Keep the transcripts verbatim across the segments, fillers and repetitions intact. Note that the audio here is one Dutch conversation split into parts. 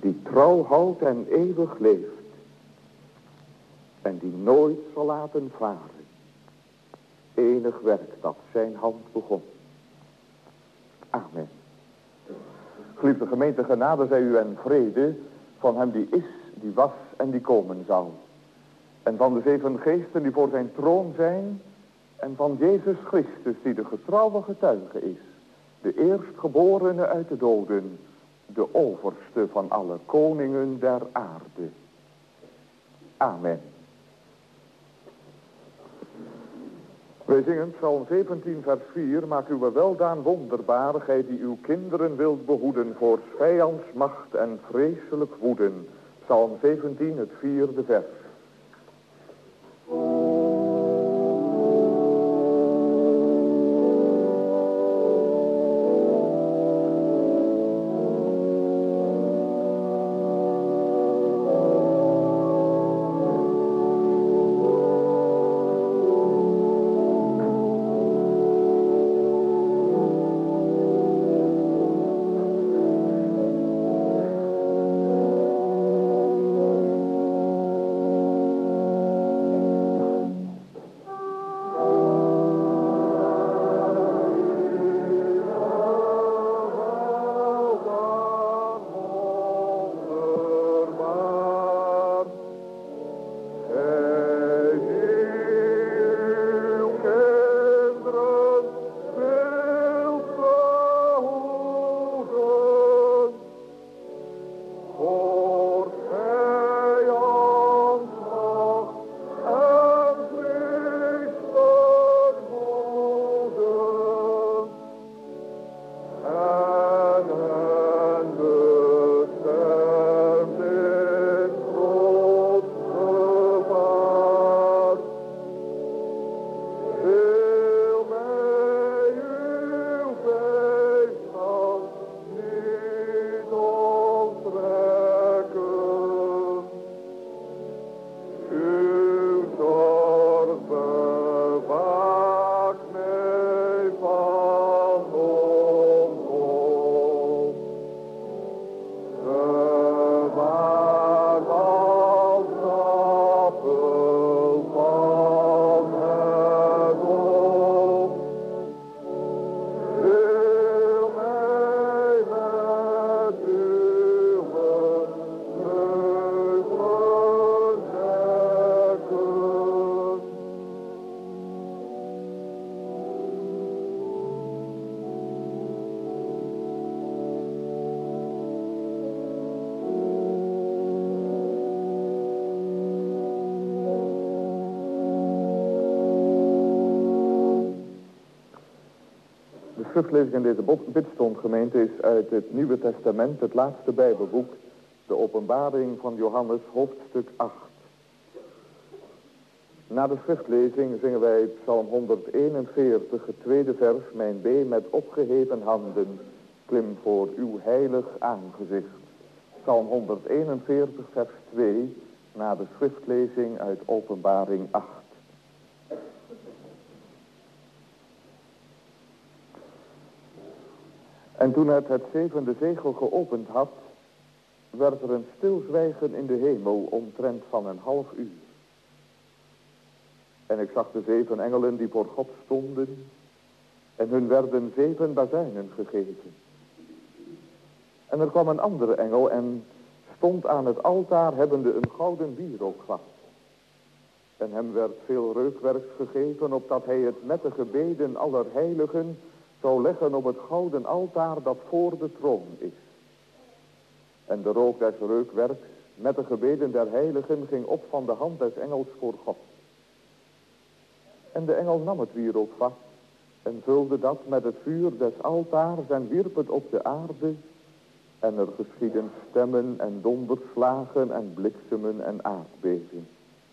die trouw houdt en eeuwig leeft en die nooit zal laten varen enig werk dat zijn hand begon. Amen. Geliefde gemeente, genade zij u en vrede van hem die is, die was en die komen zal. En van de zeven geesten die voor zijn troon zijn. En van Jezus Christus die de getrouwe getuige is. De eerstgeborene uit de doden. De overste van alle koningen der aarde. Amen. Wij zingen Psalm zeventien vers vier. Maak uw weldaan wonderbaar, gij die uw kinderen wilt behoeden voor vijands macht en vreselijk woeden. Psalm zeventien, het vierde vers. De schriftlezing in deze bidstondgemeente is uit het Nieuwe Testament, het laatste Bijbelboek, de Openbaring van Johannes, hoofdstuk acht. Na de schriftlezing zingen wij Psalm honderdeenenveertig, het tweede vers, mijn been met opgeheven handen, klim voor uw heilig aangezicht. Psalm honderdeenenveertig, vers twee, na de schriftlezing uit Openbaring acht. En toen het het zevende zegel geopend had, werd er een stilzwijgen in de hemel omtrent van een half uur. En ik zag de zeven engelen die voor God stonden, en hun werden zeven bazuinen gegeven. En er kwam een andere engel en stond aan het altaar hebbende een gouden wierookvat. En hem werd veel reukwerks gegeven, opdat hij het met de gebeden aller heiligen zou leggen op het gouden altaar dat voor de troon is. En de rook des reukwerks met de gebeden der heiligen ging op van de hand des engels voor God. En de engel nam het wierookvat en vulde dat met het vuur des altaars en wierp het op de aarde. En er geschieden stemmen en donderslagen en bliksemen en aardbeving.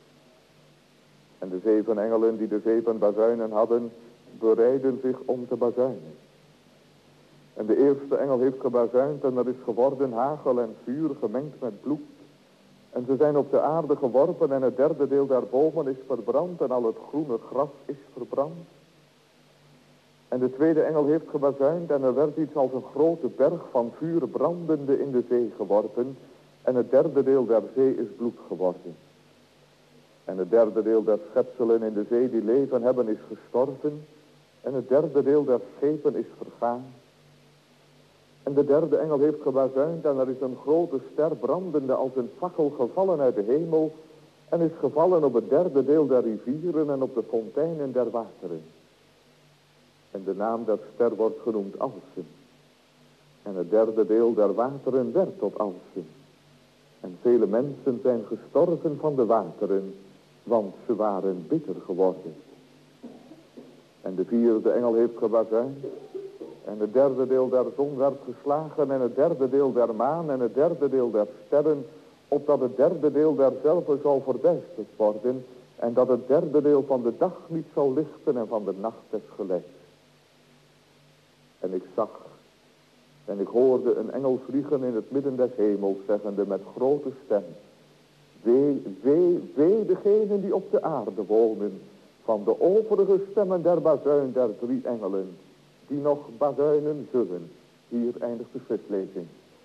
En de zeven engelen die de zeven bazuinen hadden, bereiden zich om te bazuinen. En de eerste engel heeft gebazuind en er is geworden hagel en vuur gemengd met bloed. En ze zijn op de aarde geworpen en het derde deel der bomen is verbrand en al het groene gras is verbrand. En de tweede engel heeft gebazuind en er werd iets als een grote berg van vuur brandende in de zee geworpen. En het derde deel der zee is bloed geworden. En het derde deel der schepselen in de zee die leven hebben is gestorven. En het derde deel der schepen is vergaan. En de derde engel heeft gebazuind en er is een grote ster brandende als een fakkel gevallen uit de hemel. En is gevallen op het derde deel der rivieren en op de fonteinen der wateren. En de naam der ster wordt genoemd Alsem. En het derde deel der wateren werd tot Alsem. En vele mensen zijn gestorven van de wateren, want ze waren bitter geworden. En de vierde engel heeft gebazuind. En het derde deel der zon werd geslagen en het derde deel der maan en het derde deel der sterren, opdat het derde deel derzelve zou verduisterd worden en dat het derde deel van de dag niet zou lichten en van de nacht des gelijks. En ik zag en ik hoorde een engel vliegen in het midden des hemels, zeggende met grote stem: Wee, wee, wee degenen die op de aarde wonen, van de overige stemmen der bazuin der drie engelen, die nog bazuinen zullen. Hier eindigt de schriftlezing.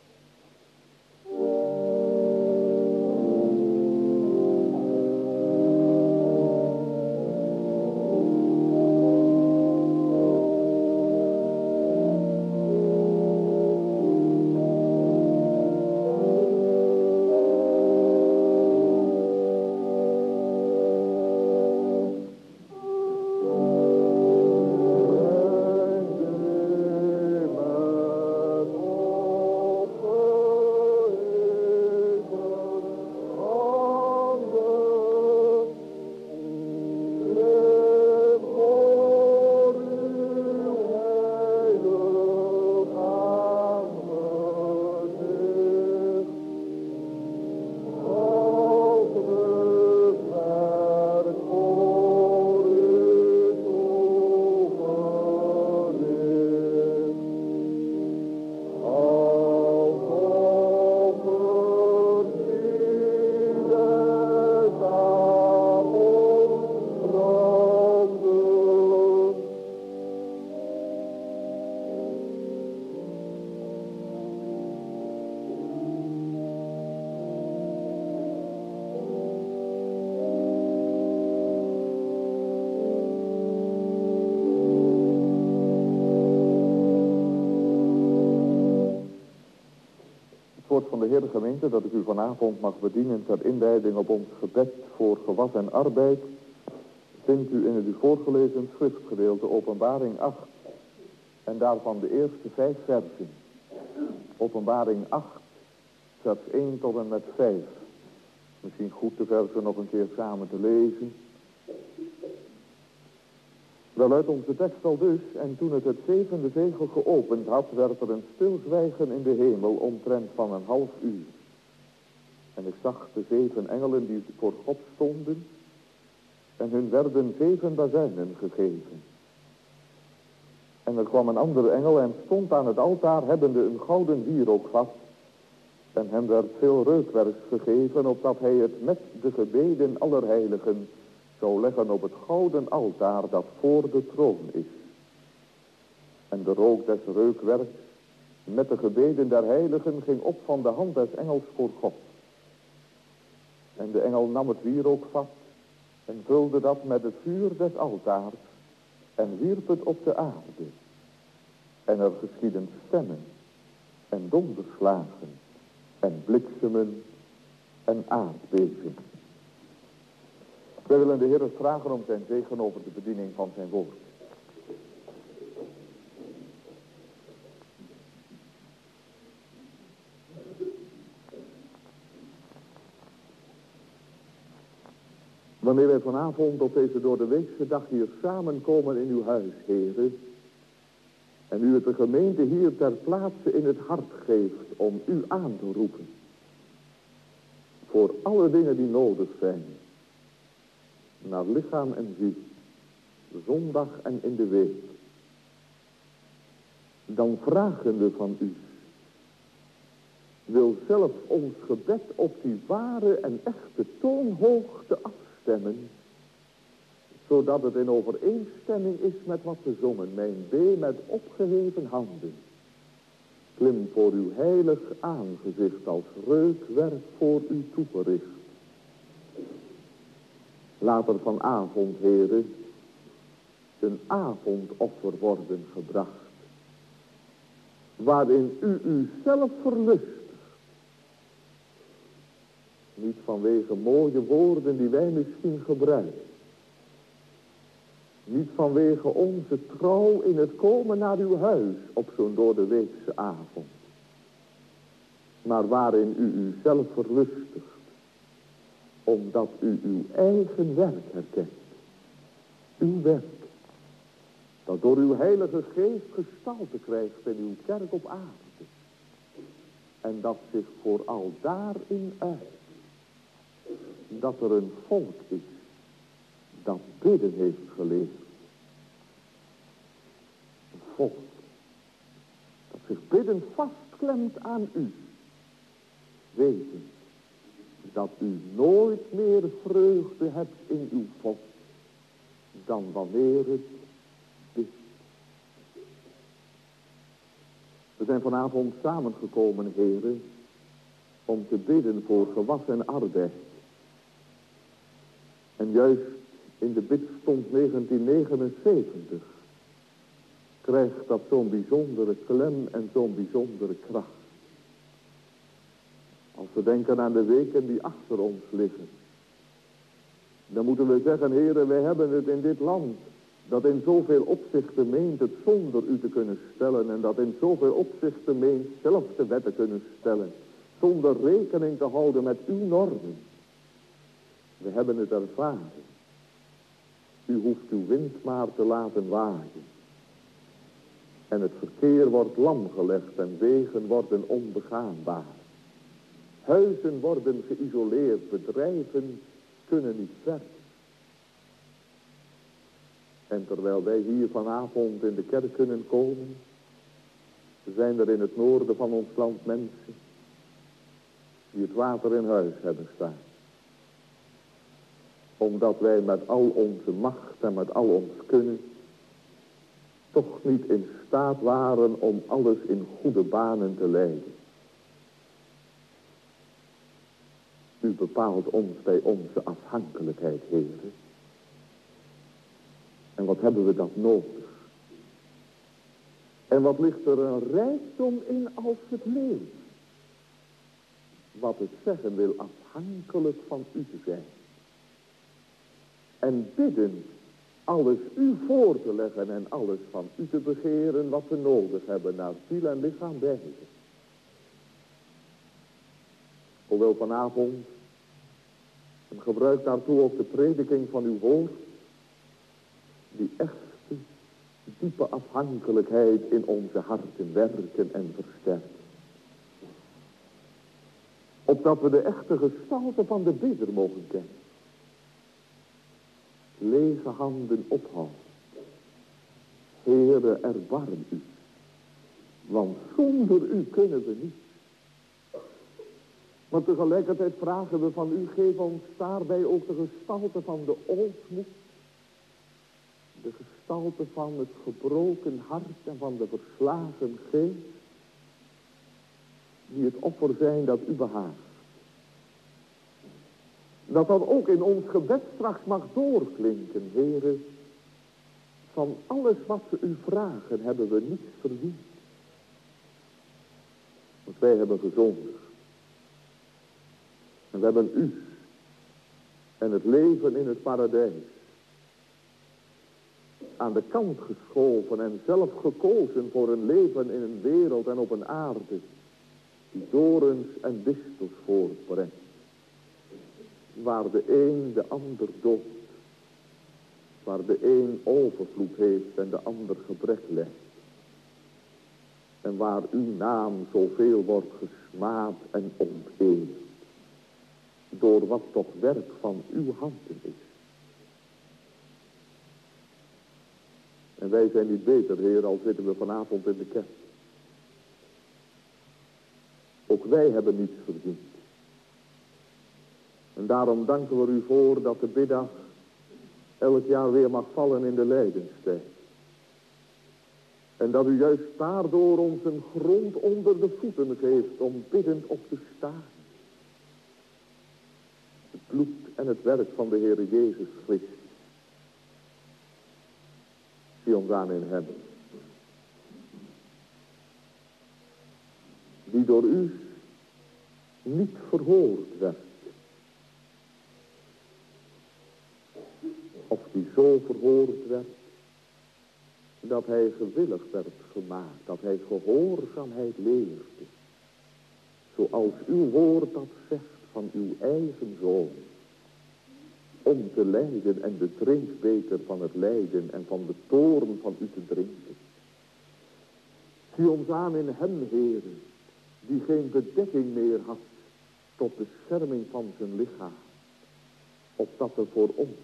Van de Heer de gemeente dat ik u vanavond mag bedienen ter inleiding op ons gebed voor gewas en arbeid, vindt u in het u voorgelezen schriftgedeelte Openbaring acht en daarvan de eerste vijf versen. Openbaring acht, vers één tot en met vijf. Misschien goed de versen nog een keer samen te lezen. Wel uit onze tekst al dus, en toen het het zevende zegel geopend had, werd er een stilzwijgen in de hemel omtrent van een half uur. En ik zag de zeven engelen die voor God stonden, en hun werden zeven bazuinen gegeven. En er kwam een andere engel en stond aan het altaar, hebbende een gouden wierook vast, en hem werd veel reukwerks gegeven, opdat hij het met de gebeden aller heiligen zou leggen op het gouden altaar dat voor de troon is. En de rook des reukwerks met de gebeden der heiligen ging op van de hand des engels voor God. En de engel nam het wierookvat en vulde dat met het vuur des altaars en wierp het op de aarde. En er geschieden stemmen en donderslagen en bliksemen en aardbevingen. Wij willen de Heer vragen om zijn zegen over de bediening van zijn woord. Wanneer wij vanavond op deze door de weekse dag hier samenkomen in uw huis, heren, en u het de gemeente hier ter plaatse in het hart geeft om u aan te roepen, voor alle dingen die nodig zijn, naar lichaam en ziel, zondag en in de week, dan vragen we van u, wil zelf ons gebed op die ware en echte toonhoogte afstemmen, zodat het in overeenstemming is met wat we zongen, mijn B met opgeheven handen, klim voor uw heilig aangezicht als reukwerk voor u toegericht. Laat er vanavond, heren, een avondoffer worden gebracht, waarin u uzelf verlustigt. Niet vanwege mooie woorden die wij misschien gebruiken. Niet vanwege onze trouw in het komen naar uw huis op zo'n doordeweekse avond. Maar waarin u uzelf verlustigt. Omdat u uw eigen werk herkent. Uw werk. Dat door uw heilige geest gestalte krijgt in uw kerk op aarde. En dat zich vooral daarin uit. Dat er een volk is dat bidden heeft geleerd. Een volk dat zich bidden vastklemt aan u. Weten dat u nooit meer vreugde hebt in uw volk dan wanneer het bidt. We zijn vanavond samengekomen, heren, om te bidden voor gewas en arbeid. En juist in de bidstond negentien negenenzeventig krijgt dat zo'n bijzondere klem en zo'n bijzondere kracht. Als we denken aan de weken die achter ons liggen, dan moeten we zeggen, heren, wij hebben het in dit land, dat in zoveel opzichten meent het zonder u te kunnen stellen, en dat in zoveel opzichten meent zelf de wet te kunnen stellen, zonder rekening te houden met uw normen. We hebben het ervaren. U hoeft uw wind maar te laten waaien. En het verkeer wordt lam gelegd en wegen worden onbegaanbaar. Huizen worden geïsoleerd, bedrijven kunnen niet verder. En terwijl wij hier vanavond in de kerk kunnen komen, zijn er in het noorden van ons land mensen die het water in huis hebben staan. Omdat wij met al onze macht en met al ons kunnen toch niet in staat waren om alles in goede banen te leiden. U bepaalt ons bij onze afhankelijkheid, heren. En wat hebben we dat nodig? En wat ligt er een rijkdom in als het leven? Wat het zeggen wil afhankelijk van u te zijn. En bidden alles u voor te leggen en alles van u te begeren wat we nodig hebben naar ziel en lichaam beide. Hoewel vanavond, en gebruik daartoe ook de prediking van uw woord, die echte, diepe afhankelijkheid in onze harten werken en versterken. Opdat we de echte gestalte van de bidder mogen kennen. Lege handen ophouden. Heere, erbarm u. Want zonder u kunnen we niet. Maar tegelijkertijd vragen we van u, geef ons daarbij ook de gestalte van de ootmoed. De gestalte van het gebroken hart en van de verslagen geest. Die het offer zijn dat u behaagt. Dat dan ook in ons gebed straks mag doorklinken, Heere. Van alles wat we u vragen hebben we niets verdiend. Want wij hebben gezondigd. En we hebben u en het leven in het paradijs aan de kant geschoven en zelf gekozen voor een leven in een wereld en op een aarde die dorens en distels voortbrengt. Waar de een de ander doodt. Waar de een overvloed heeft en de ander gebrek lijdt. En waar uw naam zoveel wordt gesmaad en onteerd. Door wat toch werk van uw handen is. En wij zijn niet beter, Heer, al zitten we vanavond in de kerk. Ook wij hebben niets verdiend. En daarom danken we u voor dat de biddag elk jaar weer mag vallen in de lijdenstijd. En dat u juist daardoor ons een grond onder de voeten geeft om biddend op te staan. Het bloed en het werk van de Heer Jezus Christus. Zie ons aan in hem. Die door u niet verhoord werd. Of die zo verhoord werd, dat hij gewillig werd gemaakt, dat hij gehoorzaamheid leerde. Zoals uw woord dat zegt van uw eigen zoon. Om te lijden en de drinkbeker van het lijden en van de toorn van u te drinken. Zie ons aan in hem, Heere, die geen bedekking meer had tot bescherming van zijn lichaam. Opdat er voor ons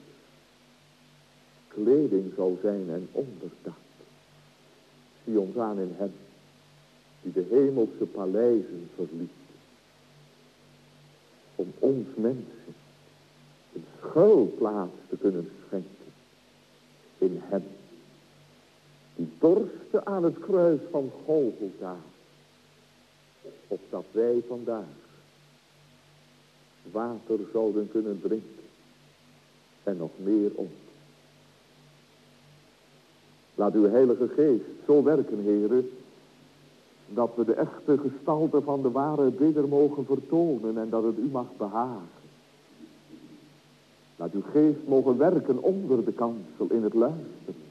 kleding zou zijn en onderdak. Zie ons aan in hem, die de hemelse paleizen verliet. Om ons mensen een schuilplaats te kunnen schenken. In hem, die dorstte aan het kruis van Golgotha. Opdat wij vandaag water zouden kunnen drinken. En nog meer om. Laat uw Heilige Geest zo werken, Heere, dat we de echte gestalte van de ware bidder mogen vertonen en dat het u mag behagen. Laat uw geest mogen werken onder de kansel in het luisteren.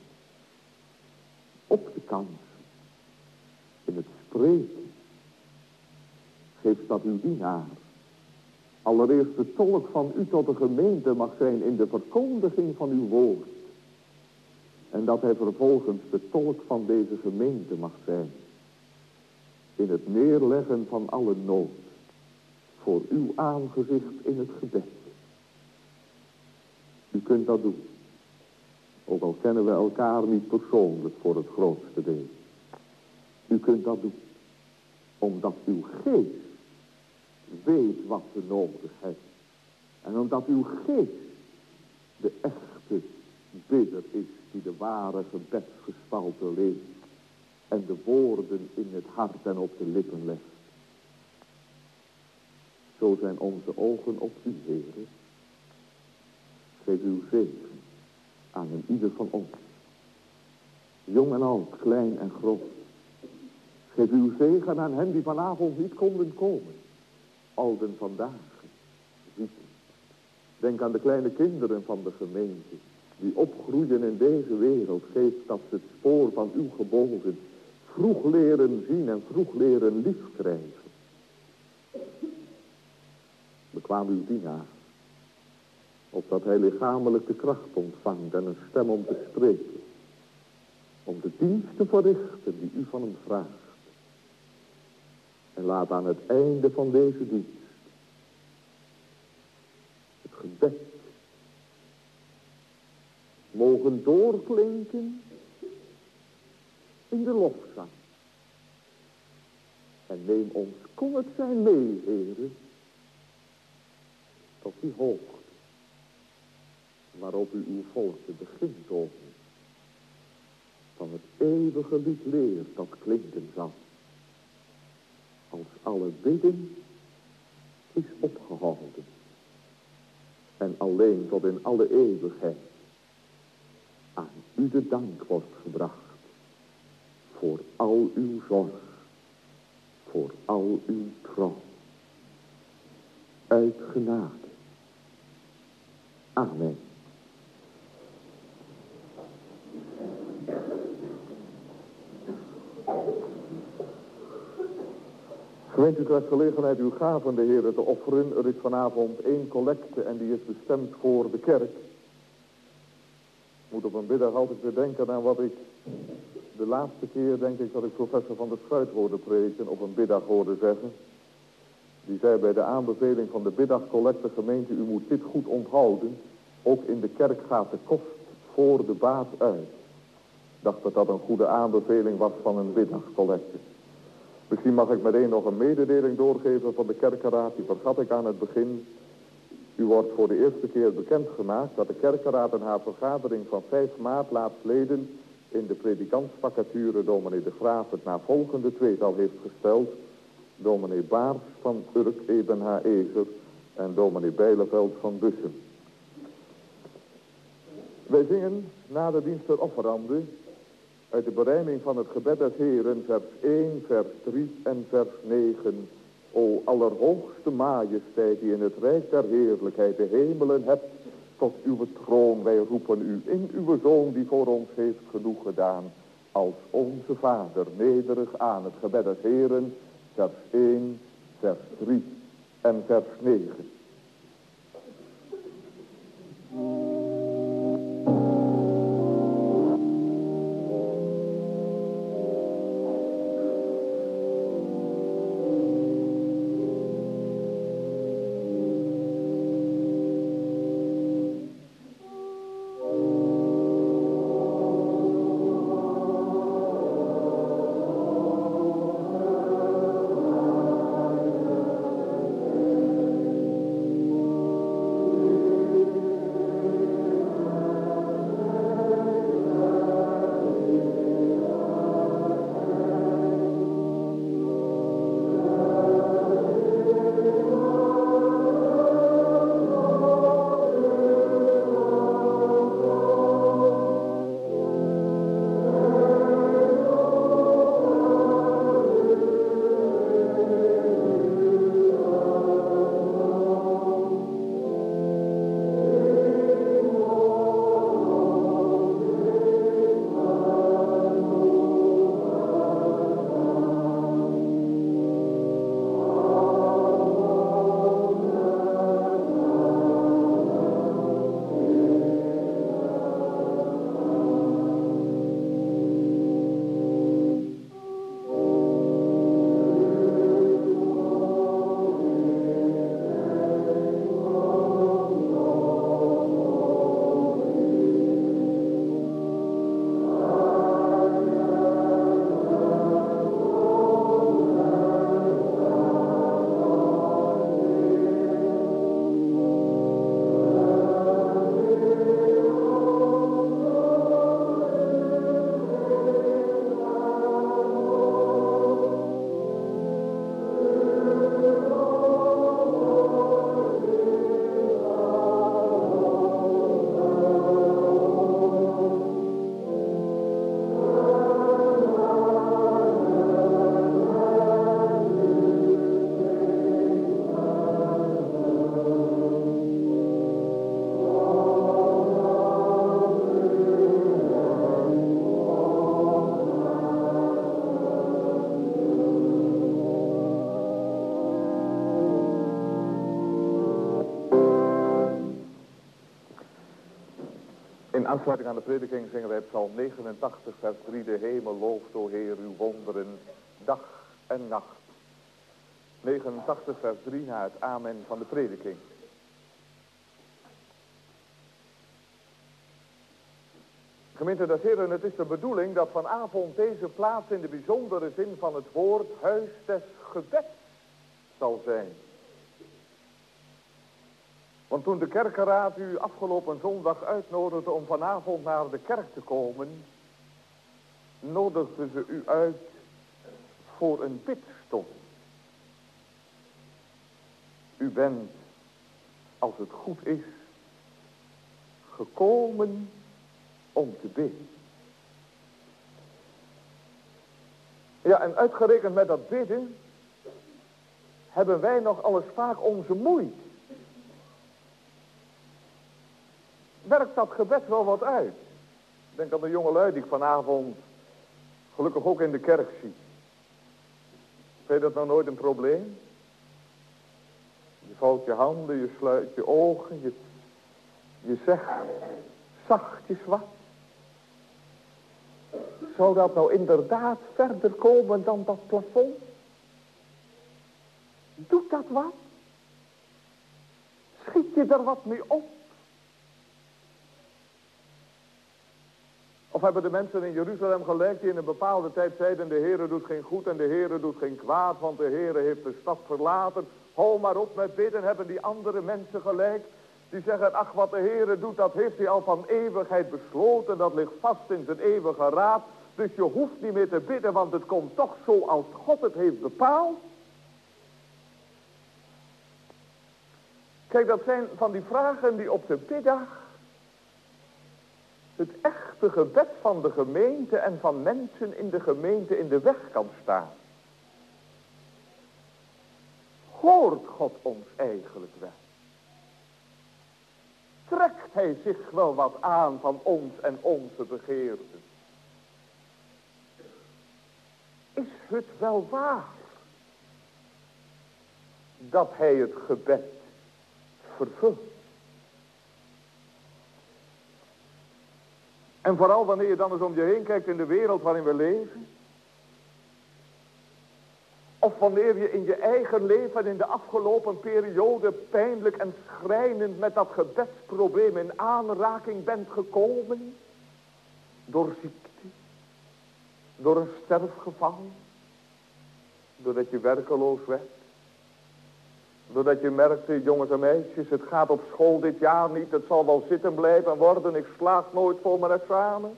Op de kansel. In het spreken. Geef dat uw dienaar allereerst de tolk van u tot de gemeente mag zijn in de verkondiging van uw woord. En dat hij vervolgens de tolk van deze gemeente mag zijn. In het neerleggen van alle nood. Voor uw aangezicht in het gebed. U kunt dat doen. Ook al kennen we elkaar niet persoonlijk voor het grootste deel. U kunt dat doen. Omdat uw geest weet wat we nodig hebben. En omdat uw geest de echte bidder is die de ware gebedsgestalte leeft. En de woorden in het hart en op de lippen legt. Zo zijn onze ogen op u, Heere. Geef uw zegen aan een ieder van ons. Jong en oud, klein en groot. Geef uw zegen aan hen die vanavond niet konden komen. Alden vandaag zieken. Denk aan de kleine kinderen van de gemeente. Die opgroeien in deze wereld. Geef dat ze het spoor van uw geboden vroeg leren zien en vroeg leren liefkrijgen. Bekwaam uw dienaar. Opdat hij lichamelijk de kracht ontvangt en een stem om te spreken. Om de dienst te verrichten die u van hem vraagt. En laat aan het einde van deze dienst het gebed mogen doorklinken in de lofzang. En neem ons, kon het zijn mee, Heere, tot die hoogte waarop u uw volk te begin toont van het eeuwige lied leert dat klinken zal. Als alle bidden is opgehouden en alleen tot in alle eeuwigheid aan u de dank wordt gebracht voor al uw zorg, voor al uw trouw. Uit genade. Amen. Gemeente, u krijgt gelegenheid uw gaven de Heer te offeren. Er is vanavond één collecte en die is bestemd voor de kerk. Ik moet op een middag altijd weer denken aan wat ik de laatste keer, denk ik, dat ik professor Van der Schuit hoorde preken, op een middag hoorde zeggen. Die zei bij de aanbeveling van de middagcollecte: gemeente, u moet dit goed onthouden. Ook in de kerk gaat de kost voor de baat uit. Ik dacht dat dat een goede aanbeveling was van een middagcollecte. Misschien mag ik meteen nog een mededeling doorgeven van de kerkenraad. Die vergat ik aan het begin. U wordt voor de eerste keer bekendgemaakt dat de kerkenraad in haar vergadering van vijf maart laatstleden in de predikantsvacature dominee De Graaf het na volgende tweetal heeft gesteld. Dominee Baars van Urk Eben Haezer en dominee Bijleveld van Bussum. Wij zingen na de dienst der offeranden uit de berijming van het gebed des Heren, vers één, vers drie en vers negen. O allerhoogste majesteit die in het rijk der heerlijkheid de hemelen hebt, tot uw troon wij roepen u in uw Zoon die voor ons heeft genoeg gedaan. Als onze Vader nederig aan het gebed des Heren, vers één, vers drie en vers negen. In aansluiting aan de prediking zingen wij Psalm negenentachtig, vers drie. De hemel looft, o Heer, uw wonderen, dag en nacht. negenentachtig, vers drie, na het amen van de prediking. Gemeente des Heren, het is de bedoeling dat vanavond deze plaats in de bijzondere zin van het woord huis des gebeds zal zijn. Want toen de kerkenraad u afgelopen zondag uitnodigde om vanavond naar de kerk te komen, nodigden ze u uit voor een bidstond. U bent, als het goed is, gekomen om te bidden. Ja, en uitgerekend met dat bidden hebben wij nog alles vaak onze moeite. Werkt dat gebed wel wat uit? Ik denk aan de jongelui die ik vanavond gelukkig ook in de kerk zie. Vind je dat nou nooit een probleem? Je vouwt je handen, je sluit je ogen, je, je zegt zachtjes wat. Zou dat nou inderdaad verder komen dan dat plafond? Doet dat wat? Schiet je er wat mee op? Of hebben de mensen in Jeruzalem gelijk die in een bepaalde tijd zeiden: de Heere doet geen goed en de Heere doet geen kwaad, want de Heere heeft de stad verlaten. Hou maar op met bidden. Hebben die andere mensen gelijk Die zeggen, ach, wat de Heere doet, dat heeft hij al van eeuwigheid besloten. Dat ligt vast in zijn eeuwige raad. Dus je hoeft niet meer te bidden, want het komt toch zo als God het heeft bepaald. Kijk, dat zijn van die vragen die op de middag het echte gebed van de gemeente en van mensen in de gemeente in de weg kan staan. Hoort God ons eigenlijk wel? Trekt hij zich wel wat aan van ons en onze begeerten? Is het wel waar dat hij het gebed vervult? En vooral wanneer je dan eens om je heen kijkt in de wereld waarin we leven. Of wanneer je in je eigen leven in de afgelopen periode pijnlijk en schrijnend met dat gebedsprobleem in aanraking bent gekomen. Door ziekte. Door een sterfgeval. Doordat je werkeloos werd. Doordat je merkte, jongens en meisjes, het gaat op school dit jaar niet. Het zal wel zitten blijven worden. Ik slaag nooit voor mijn examen.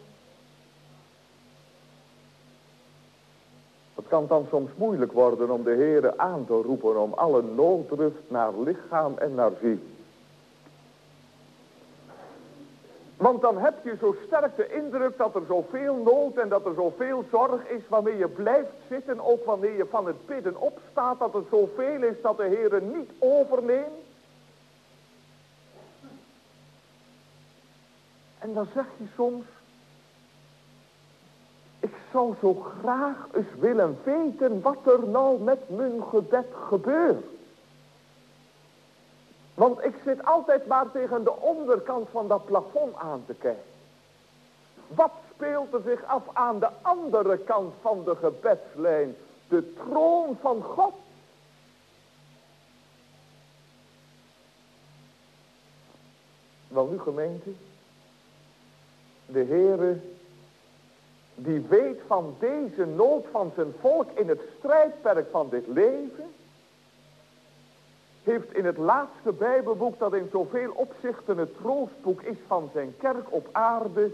Het kan dan soms moeilijk worden om de Heere aan te roepen om alle nooddruft naar lichaam en naar ziel. Want dan heb je zo sterk de indruk dat er zoveel nood en dat er zoveel zorg is waarmee je blijft zitten. Ook wanneer je van het bidden opstaat, dat er zoveel is dat de Heere niet overneemt. En dan zeg je soms, ik zou zo graag eens willen weten wat er nou met mijn gebed gebeurt. Want ik zit altijd maar tegen de onderkant van dat plafond aan te kijken. Wat speelt er zich af aan de andere kant van de gebedslijn? De troon van God. Wel nu gemeente, de Heere die weet van deze nood van zijn volk in het strijdperk van dit leven, heeft in het laatste Bijbelboek dat in zoveel opzichten het troostboek is van zijn kerk op aarde,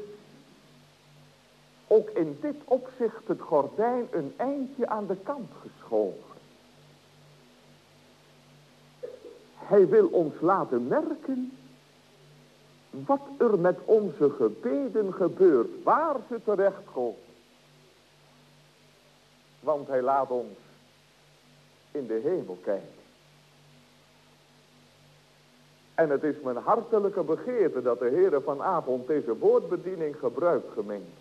ook in dit opzicht het gordijn een eindje aan de kant geschoven. Hij wil ons laten merken wat er met onze gebeden gebeurt, waar ze terechtkomen. Want hij laat ons in de hemel kijken. En het is mijn hartelijke begeerte dat de Heere vanavond deze woordbediening gebruikt, gemeente.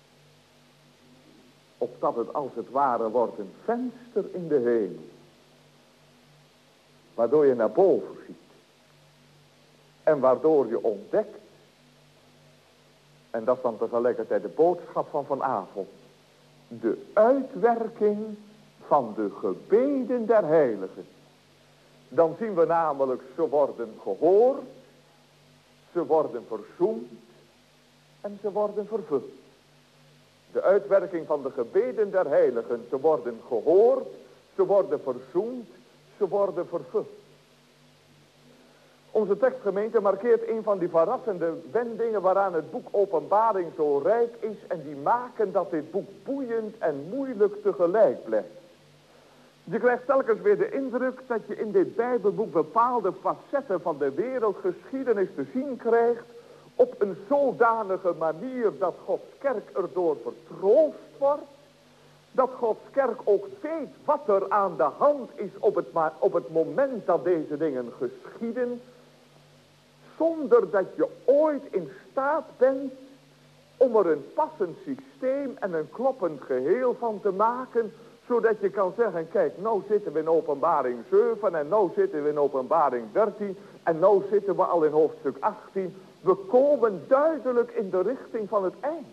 Opdat het als het ware wordt een venster in de hemel. Waardoor je naar boven ziet. En waardoor je ontdekt, en dat is dan tegelijkertijd de boodschap van vanavond, de uitwerking van de gebeden der heiligen. Dan zien we namelijk, ze worden gehoord, ze worden verzoend en ze worden vervuld. De uitwerking van de gebeden der heiligen, ze worden gehoord, ze worden verzoend, ze worden vervuld. Onze tekstgemeente markeert een van die verrassende wendingen waaraan het boek Openbaring zo rijk is en die maken dat dit boek boeiend en moeilijk tegelijk blijft. Je krijgt telkens weer de indruk dat je in dit Bijbelboek bepaalde facetten van de wereldgeschiedenis te zien krijgt op een zodanige manier dat Gods kerk erdoor vertroost wordt. Dat Gods kerk ook weet wat er aan de hand is op het, op het moment dat deze dingen geschieden. Zonder dat je ooit in staat bent om er een passend systeem en een kloppend geheel van te maken. Zodat je kan zeggen, kijk, nou zitten we in Openbaring zeven en nou zitten we in Openbaring dertien en nou zitten we al in hoofdstuk achttien. We komen duidelijk in de richting van het eind.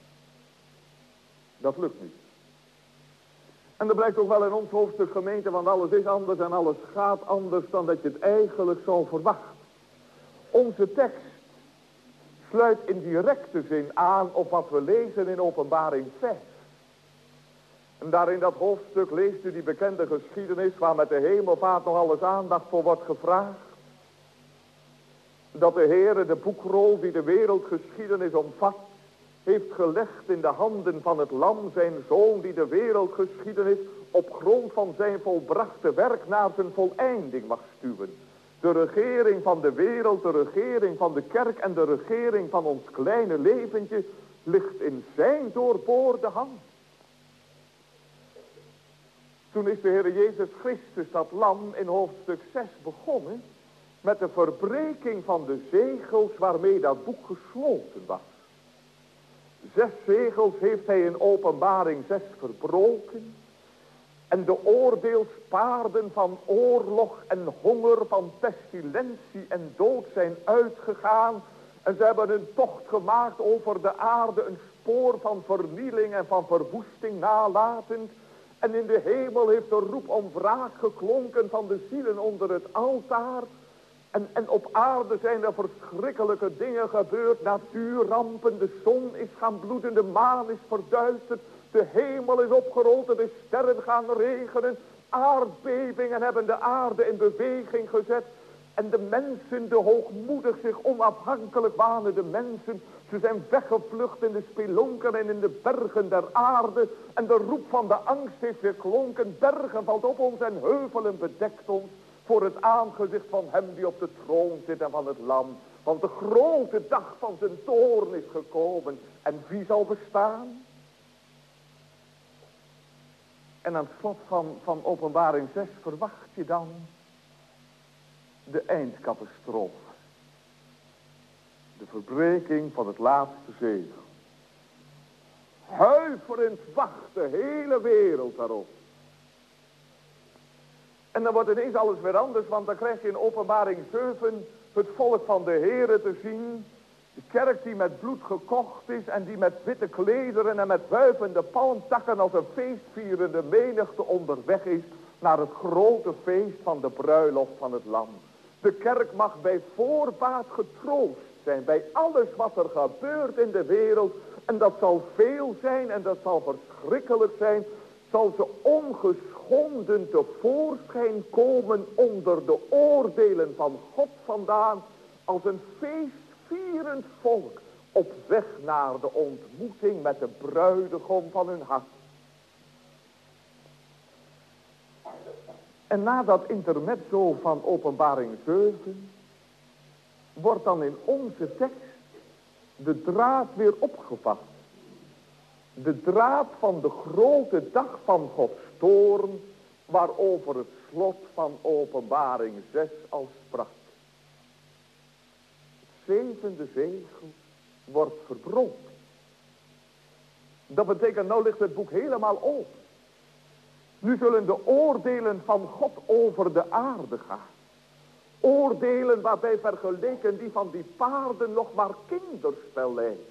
Dat lukt niet. En dat blijkt ook wel in ons hoofdstuk, gemeente, want alles is anders en alles gaat anders dan dat je het eigenlijk zou verwachten. Onze tekst sluit in directe zin aan op wat we lezen in Openbaring vijf. En daar in dat hoofdstuk leest u die bekende geschiedenis waar met de hemelvaart nog alles aandacht voor wordt gevraagd. dat de Heere de boekrol die de wereldgeschiedenis omvat, heeft gelegd in de handen van het lam, zijn zoon, die de wereldgeschiedenis op grond van zijn volbrachte werk naar zijn voleinding mag stuwen. De regering van de wereld, de regering van de kerk en de regering van ons kleine leventje ligt in zijn doorboorde hand. Toen is de Heer Jezus Christus, dat lam, in hoofdstuk zes begonnen met de verbreking van de zegels waarmee dat boek gesloten was. Zes zegels heeft hij in Openbaring zes verbroken. En de oordeelspaarden van oorlog en honger, van pestilentie en dood zijn uitgegaan. En ze hebben een tocht gemaakt over de aarde, een spoor van vernieling en van verwoesting nalatend. En in de hemel heeft de roep om wraak geklonken van de zielen onder het altaar. En, en op aarde zijn er verschrikkelijke dingen gebeurd. Natuurrampen, de zon is gaan bloeden, de maan is verduisterd. De hemel is opgerold en de sterren gaan regenen. Aardbevingen hebben de aarde in beweging gezet. En de mensen, de hoogmoedig zich onafhankelijk wanende mensen, ze zijn weggevlucht in de spelonken en in de bergen der aarde. En de roep van de angst heeft weer klonken. Bergen valt op ons en heuvelen bedekt ons voor het aangezicht van hem die op de troon zit en van het lam. Want de grote dag van zijn toorn is gekomen. En wie zal bestaan? En aan het slot van, van Openbaring zes verwacht je dan de eindcatastrofe. De verbreking van het laatste zegel. Huiverend wacht de hele wereld daarop. En dan wordt ineens alles weer anders, want dan krijg je in Openbaring zeven het volk van de Heere te zien. De kerk die met bloed gekocht is en die met witte klederen en met wuivende palmtakken als een feestvierende menigte onderweg is naar het grote feest van de bruiloft van het lam. De kerk mag bij voorbaat getroost zijn bij alles wat er gebeurt in de wereld. En dat zal veel zijn en dat zal verschrikkelijk zijn. Zal ze ongeschonden tevoorschijn komen onder de oordelen van God vandaan. Als een feestvierend volk op weg naar de ontmoeting met de bruidegom van hun hart. En na dat intermezzo van Openbaring zeven wordt dan in onze tekst de draad weer opgevat. De draad van de grote dag van Gods toorn, waarover het slot van Openbaring zes al sprak. Het zevende zegel wordt verbroken. Dat betekent, nou ligt het boek helemaal open. Nu zullen de oordelen van God over de aarde gaan. Oordelen waarbij vergeleken die van die paarden nog maar kinderspel lijken.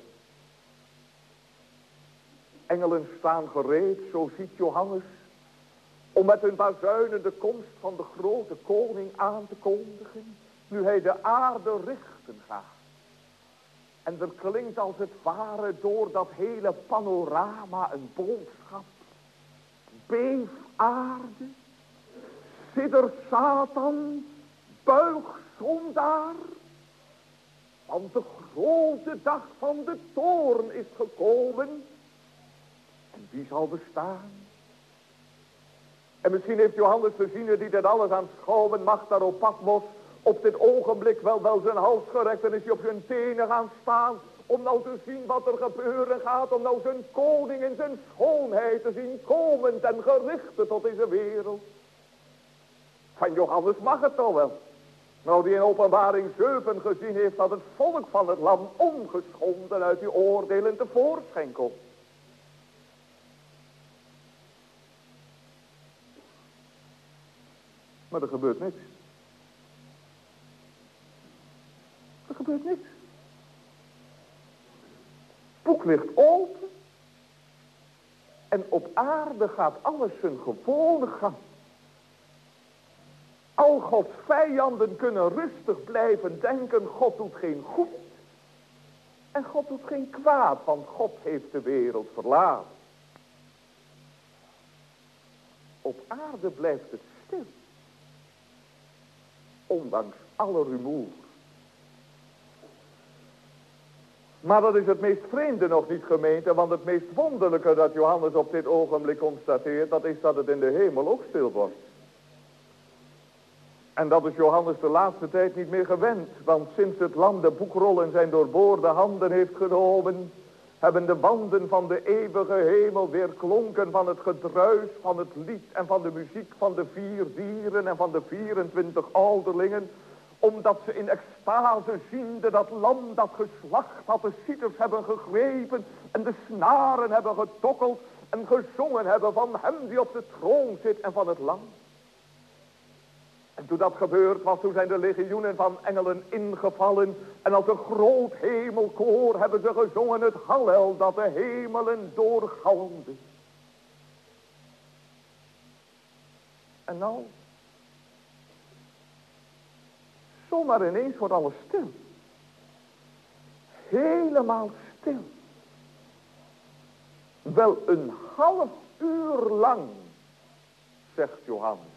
Engelen staan gereed, zo ziet Johannes, om met hun bazuinen de komst van de grote koning aan te kondigen, nu hij de aarde richten gaat. En er klinkt als het ware door dat hele panorama een boodschap. Beef aarde, sidder Satan, buig zondaar, want de grote dag van de toorn is gekomen. En wie zal bestaan? En misschien heeft Johannes de Ziener, die dit alles aanschouwen mag, daar op Patmos, op dit ogenblik wel, wel zijn hals gerekt en is hij op zijn tenen gaan staan, om nou te zien wat er gebeuren gaat, om nou zijn koning in zijn schoonheid te zien komen ten gerichte tot deze wereld. Van Johannes mag het toch wel. Nou, die in Openbaring zeven gezien heeft dat het volk van het lam ongeschonden uit die oordelen tevoorschijn komt. Maar er gebeurt niks. Er gebeurt niks. Het boek ligt open. En op aarde gaat alles zijn gewone gang. Al Gods vijanden kunnen rustig blijven denken, God doet geen goed. En God doet geen kwaad, want God heeft de wereld verlaten. Op aarde blijft het stil. Ondanks alle rumoer. Maar dat is het meest vreemde nog niet, gemeente, want het meest wonderlijke dat Johannes op dit ogenblik constateert, dat is dat het in de hemel ook stil wordt. En dat is Johannes de laatste tijd niet meer gewend, want sinds het lam de boekrol in zijn doorboorde handen heeft genomen, hebben de wanden van de eeuwige hemel weer klonken van het gedruis van het lied en van de muziek van de vier dieren en van de vierentwintig ouderlingen, omdat ze in extase ziende dat lam dat geslacht had, de cieters hebben gegrepen en de snaren hebben getokkeld en gezongen hebben van hem die op de troon zit en van het lam. En toen dat gebeurd was, toen zijn de legioenen van engelen ingevallen. En als een groot hemelkoor hebben ze gezongen het hallel dat de hemelen doorgalmde. En nou, zomaar ineens wordt alles stil. Helemaal stil. Wel een half uur lang, zegt Johannes.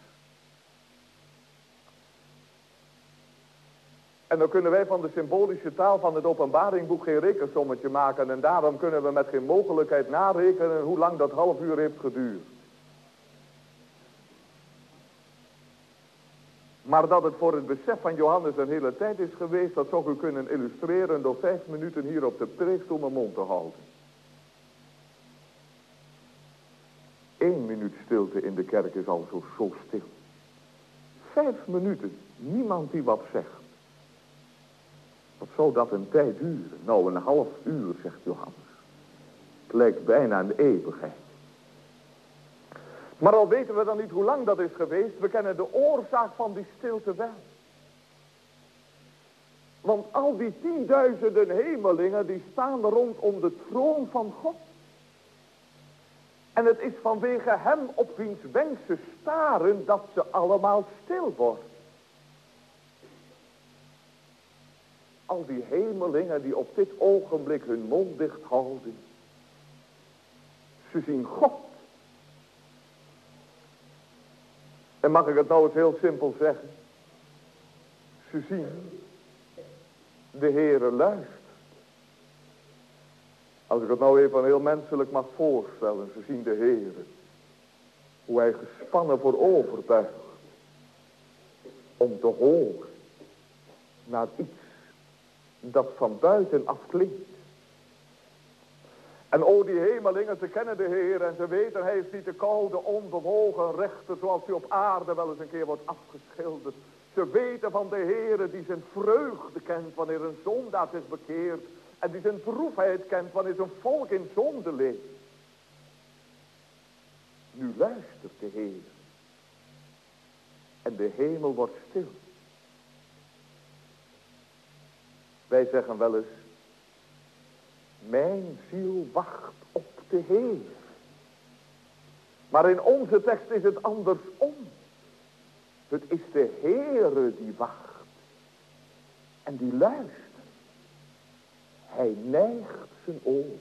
En dan kunnen wij van de symbolische taal van het openbaringboek geen rekensommetje maken. En daarom kunnen we met geen mogelijkheid narekenen hoe lang dat half uur heeft geduurd. Maar dat het voor het besef van Johannes een hele tijd is geweest, dat zou u kunnen illustreren door vijf minuten hier op de preekstoel mijn mond te houden. Eén minuut stilte in de kerk is al zo, zo stil. Vijf minuten, niemand die wat zegt. Wat zou dat een tijd duren? Nou, een half uur, zegt Johannes. Het lijkt bijna een eeuwigheid. Maar al weten we dan niet hoe lang dat is geweest, we kennen de oorzaak van die stilte wel. Want al die tienduizenden hemelingen, die staan rondom de troon van God. En het is vanwege hem op wiens wenk ze staren, dat ze allemaal stil worden. Al die hemelingen die op dit ogenblik hun mond dicht houden. Ze zien God. En mag ik het nou eens heel simpel zeggen. Ze zien de Heere luistert. Als ik het nou even heel menselijk mag voorstellen. Ze zien de Heere. Hoe hij gespannen voorover buigt. Om te horen naar iets dat van buiten af klinkt. En o die hemelingen, ze kennen de Heer en ze weten, hij is niet de koude, onbewogen rechter zoals hij op aarde wel eens een keer wordt afgeschilderd. Ze weten van de Heer die zijn vreugde kent wanneer een zondaar zich bekeert en die zijn droefheid kent wanneer zijn volk in zonde leeft. Nu luistert de Heer en de hemel wordt stil. Wij zeggen wel eens, mijn ziel wacht op de Heer. Maar in onze tekst is het andersom. Het is de Heere die wacht. En die luistert. Hij neigt zijn oor.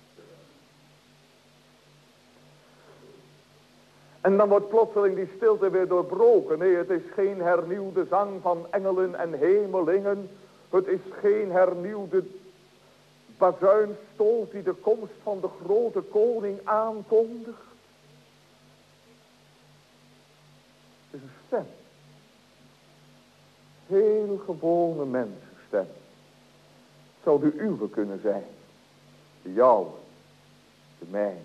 En dan wordt plotseling die stilte weer doorbroken. Nee, het is geen hernieuwde zang van engelen en hemelingen. Het is geen hernieuwde bazuinstoot die de komst van de grote koning aankondigt. Het is een stem. Heel gewone mensenstem. Zou de uwe kunnen zijn. De jouwe. De mijne.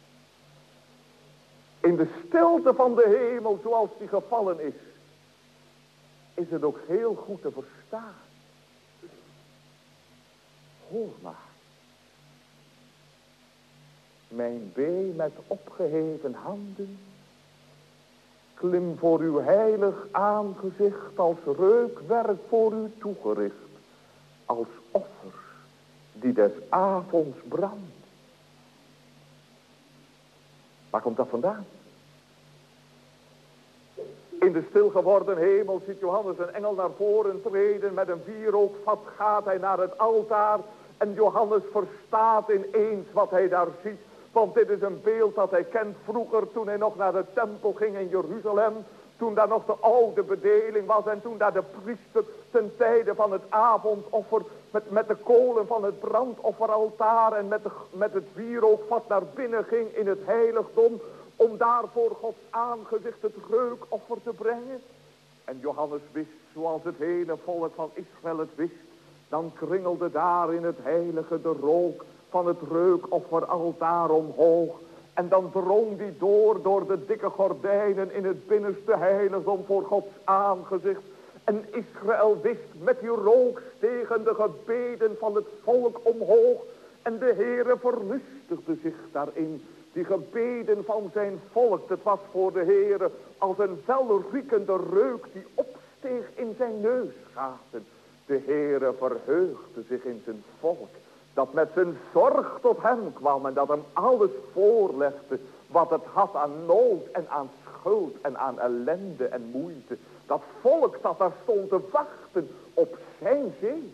In de stilte van de hemel zoals die gevallen is. Is het ook heel goed te verstaan. Hoor maar. Mijn bee met opgeheven handen. Klim voor uw heilig aangezicht als reukwerk voor u toegericht. Als offers die des avonds brandt. Waar komt dat vandaan? In de stilgeworden hemel ziet Johannes een engel naar voren treden. Met een wierookvat gaat hij naar het altaar. En Johannes verstaat ineens wat hij daar ziet. Want dit is een beeld dat hij kent vroeger toen hij nog naar de tempel ging in Jeruzalem. Toen daar nog de oude bedeling was en toen daar de priester ten tijde van het avondoffer met, met de kolen van het brandofferaltaar en met, de, met het wierookvat naar binnen ging in het heiligdom om daar voor Gods aangezicht het reukoffer te brengen. En Johannes wist, zoals het hele volk van Israël het wist, dan kringelde daar in het heilige de rook van het reukofferaltaar omhoog. En dan drong die door, door de dikke gordijnen in het binnenste heiligdom voor Gods aangezicht. En Israël wist, met die rook stegen de gebeden van het volk omhoog. En de Heere verlustigde zich daarin. Die gebeden van zijn volk, dat was voor de Heere als een welriekende reuk die opsteeg in zijn neusgaten. De Heere verheugde zich in zijn volk, dat met zijn zorg tot hem kwam en dat hem alles voorlegde wat het had aan nood en aan schuld en aan ellende en moeite. Dat volk dat daar stond te wachten op zijn zegen.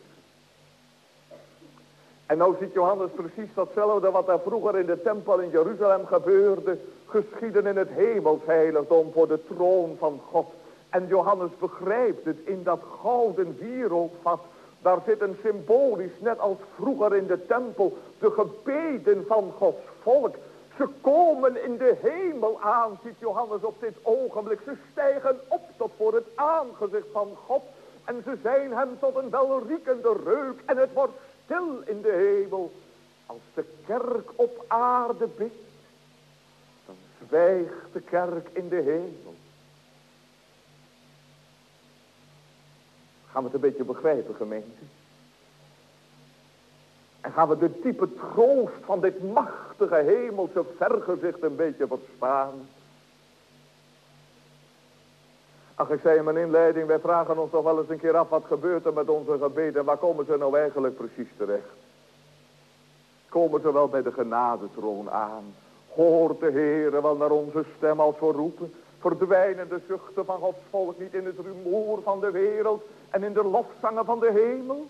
En nou ziet Johannes precies datzelfde wat er vroeger in de tempel in Jeruzalem gebeurde, geschieden in het hemelsheiligdom voor de troon van God. En Johannes begrijpt het, in dat gouden wierookvat, daar zitten symbolisch, net als vroeger in de tempel, de gebeden van Gods volk. Ze komen in de hemel aan, ziet Johannes op dit ogenblik. Ze stijgen op tot voor het aangezicht van God. En ze zijn hem tot een welriekende reuk. En het wordt stil in de hemel. Als de kerk op aarde bidt, dan zwijgt de kerk in de hemel. Gaan we het een beetje begrijpen, gemeente? En gaan we de diepe troost van dit machtige hemelse vergezicht een beetje verstaan? Ach, ik zei in mijn inleiding, wij vragen ons toch wel eens een keer af, wat gebeurt er met onze gebeden? Waar komen ze nou eigenlijk precies terecht? Komen ze wel bij de genadetroon aan? Hoort de Heere wel naar onze stem als we roepen? Verdwijnen de zuchten van Gods volk niet in het rumoer van de wereld en in de lofzangen van de hemel?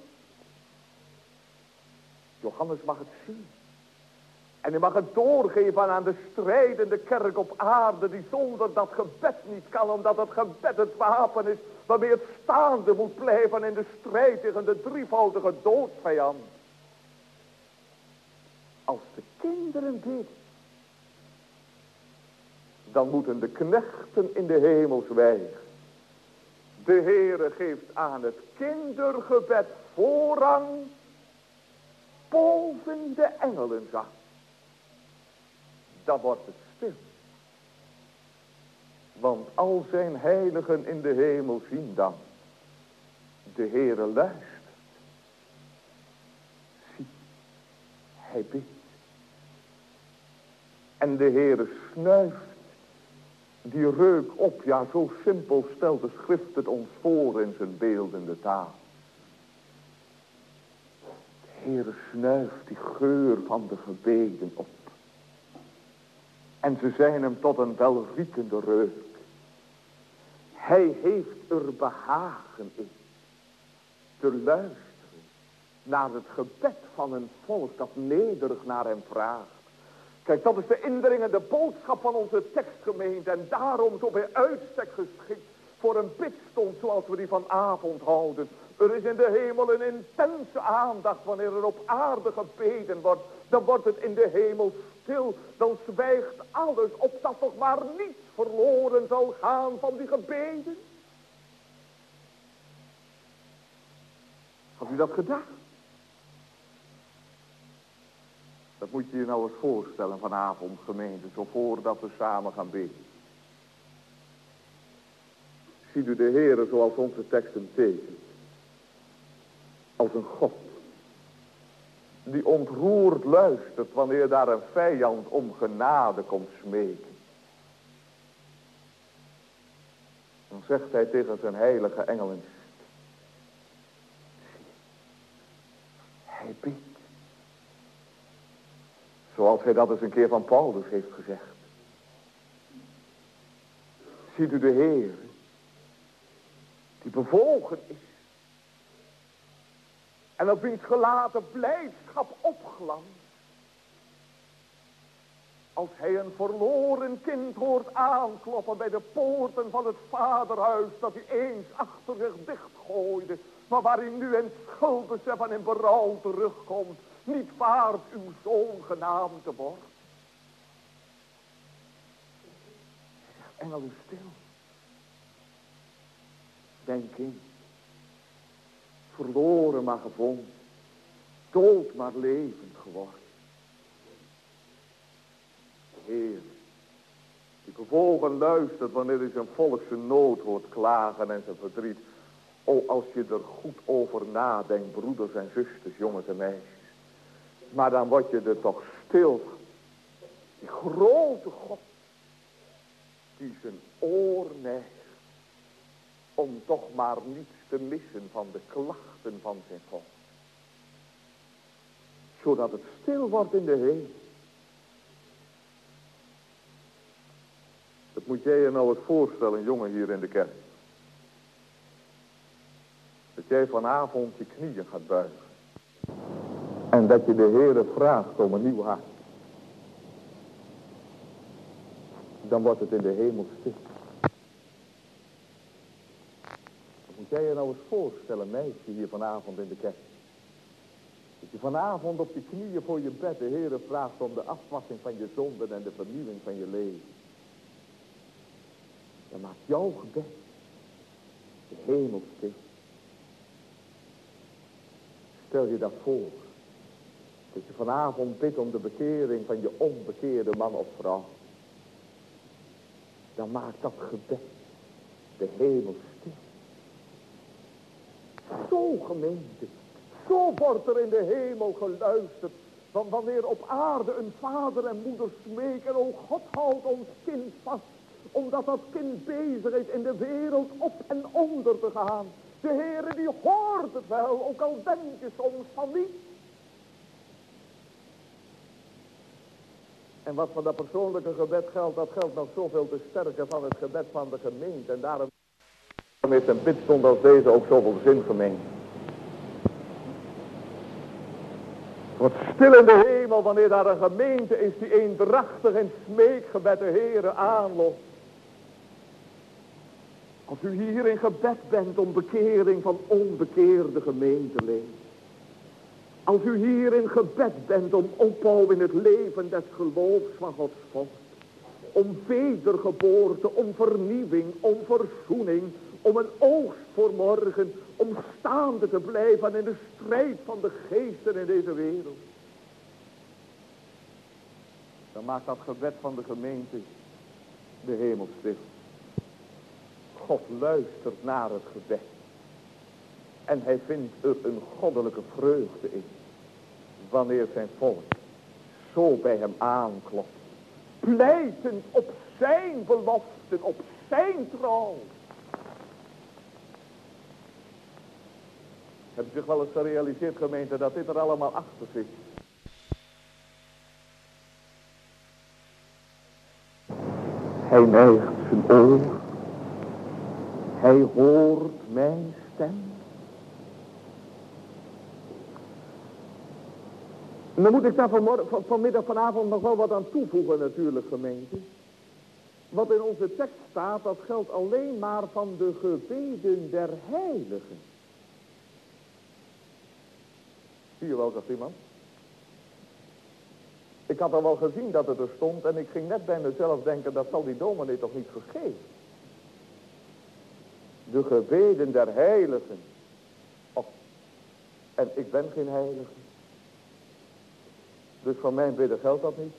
Johannes mag het zien. En hij mag het doorgeven aan de strijdende kerk op aarde, die zonder dat gebed niet kan, omdat het gebed het wapen is waarmee het staande moet blijven in de strijd tegen de drievoudige doodsvijand. Als de kinderen bidden, dan moeten de knechten in de hemel zwijgen. De Heere geeft aan het kindergebed voorrang boven de engelenzang. Dan wordt het stil. Want al zijn heiligen in de hemel zien dan. De Heere luistert. Zie, hij bidt. En de Heere snuift die reuk op. Ja, zo simpel stelt de schrift het ons voor in zijn beeldende taal. De Heere snuift die geur van de gebeden op. En ze zijn hem tot een welriekende reuk. Hij heeft er behagen in. Te luisteren naar het gebed van een volk dat nederig naar hem vraagt. Kijk, dat is de indringende boodschap van onze tekstgemeente. En daarom zo bij uitstek geschikt voor een bidstond zoals we die vanavond houden. Er is in de hemel een intense aandacht wanneer er op aarde gebeden wordt. Dan wordt het in de hemel stil. Dan zwijgt alles opdat toch maar niets verloren zal gaan van die gebeden. Had u dat gedaan? Dat moet je je nou eens voorstellen vanavond, gemeente, zo voordat we samen gaan bidden. Ziet u de Heere zoals onze tekst hem tekent. Als een God. Die ontroerd luistert wanneer daar een vijand om genade komt smeken. Dan zegt hij tegen zijn heilige engelen. Hij bidt. Zoals hij dat eens een keer van Paulus heeft gezegd. Ziet u de Heer, die bewogen is. En op wiens gelaten blijdschap opglanst. Als hij een verloren kind hoort aankloppen bij de poorten van het vaderhuis dat hij eens achter zich dichtgooide, maar waarin nu in schuldbesef en in berouw terugkomt, niet vaart uw zoon genaamd te worden. Engel, u stil. Mijn kind, verloren maar gevonden, dood maar levend geworden. Heer, die bewogen luistert wanneer hij zijn volk zijn nood hoort klagen en zijn verdriet. O, als je er goed over nadenkt, broeders en zusters, jongens en meisjes. Maar dan word je er toch stil van. Die grote God, die zijn oor neigt, om toch maar niets te missen van de klachten van zijn volk. Zodat het stil wordt in de hemel. Dat moet jij je nou eens voorstellen, jongen, hier in de kerk. Dat jij vanavond je knieën gaat buigen. En dat je de Heere vraagt om een nieuw hart. Dan wordt het in de hemel stil. Dat moet jij je nou eens voorstellen, meisje, hier vanavond in de kerk. Dat je vanavond op je knieën voor je bed de Heere vraagt om de afwassing van je zonden en de vernieuwing van je leven. Dan maakt jouw gebed de hemel stil. Stel je dat voor. Dat je vanavond bidt om de bekering van je onbekeerde man of vrouw. Dan maakt dat gebed de hemel stil. Zo, gemeente. Zo wordt er in de hemel geluisterd. Van wanneer op aarde een vader en moeder smeken. O God, houd ons kind vast. Omdat dat kind bezig is in de wereld op en onder te gaan. De Heere die hoort het wel, ook al denk je soms van niet. En wat van dat persoonlijke gebed geldt, dat geldt nog zoveel te sterker van het gebed van de gemeente. En daarom heeft een bidstond als deze ook zoveel zin, gemeente. Het wordt stil in de hemel wanneer daar een gemeente is die eendrachtig in smeekgebed de Heere aanloft. Als u hier in gebed bent om bekering van onbekeerde gemeenteleden. Als u hier in gebed bent om opbouw in het leven des geloofs van Gods volk. Om wedergeboorte, om vernieuwing, om verzoening, om een oogst voor morgen, om staande te blijven in de strijd van de geesten in deze wereld. Dan maakt dat gebed van de gemeente de hemel stil. God luistert naar het gebed. En hij vindt er een goddelijke vreugde in. Wanneer zijn volk zo bij hem aanklopt. Pleitend op zijn beloften, op zijn trouw. Heb je zich wel eens gerealiseerd, gemeente, dat dit er allemaal achter zit? Hij neigt zijn oor. Hij hoort mijn stem. En dan moet ik daar vanmorgen, van, vanmiddag vanavond nog wel wat aan toevoegen natuurlijk, gemeente. Wat in onze tekst staat, dat geldt alleen maar van de gebeden der heiligen. Zie je wel, zegt iemand? Ik had al wel gezien dat het er stond en ik ging net bij mezelf denken, dat zal die dominee toch niet vergeten. De gebeden der heiligen. Oh, en ik ben geen heilige. Dus van mijn bidden geldt dat niet.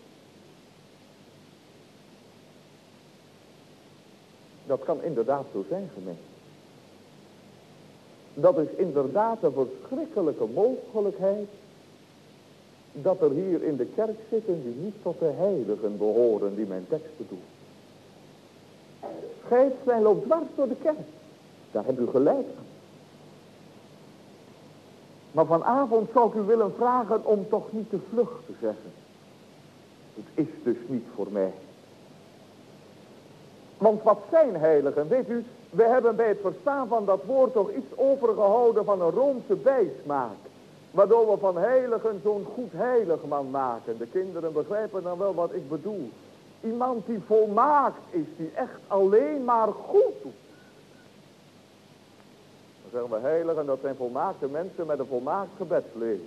Dat kan inderdaad zo zijn, gemeente. Dat is inderdaad een verschrikkelijke mogelijkheid. Dat er hier in de kerk zitten die niet tot de heiligen behoren die mijn teksten doen. Scheidslijn loopt dwars door de kerk. Daar hebt u gelijk aan. Maar vanavond zou ik u willen vragen om toch niet te vlug te zeggen. Het is dus niet voor mij. Want wat zijn heiligen? Weet u, we hebben bij het verstaan van dat woord toch iets overgehouden van een Roomse bijsmaak. Waardoor we van heiligen zo'n goed heiligman maken. De kinderen begrijpen dan wel wat ik bedoel. Iemand die volmaakt is, die echt alleen maar goed doet. Dan zeggen we heiligen, dat zijn volmaakte mensen met een volmaakt gebedsleven.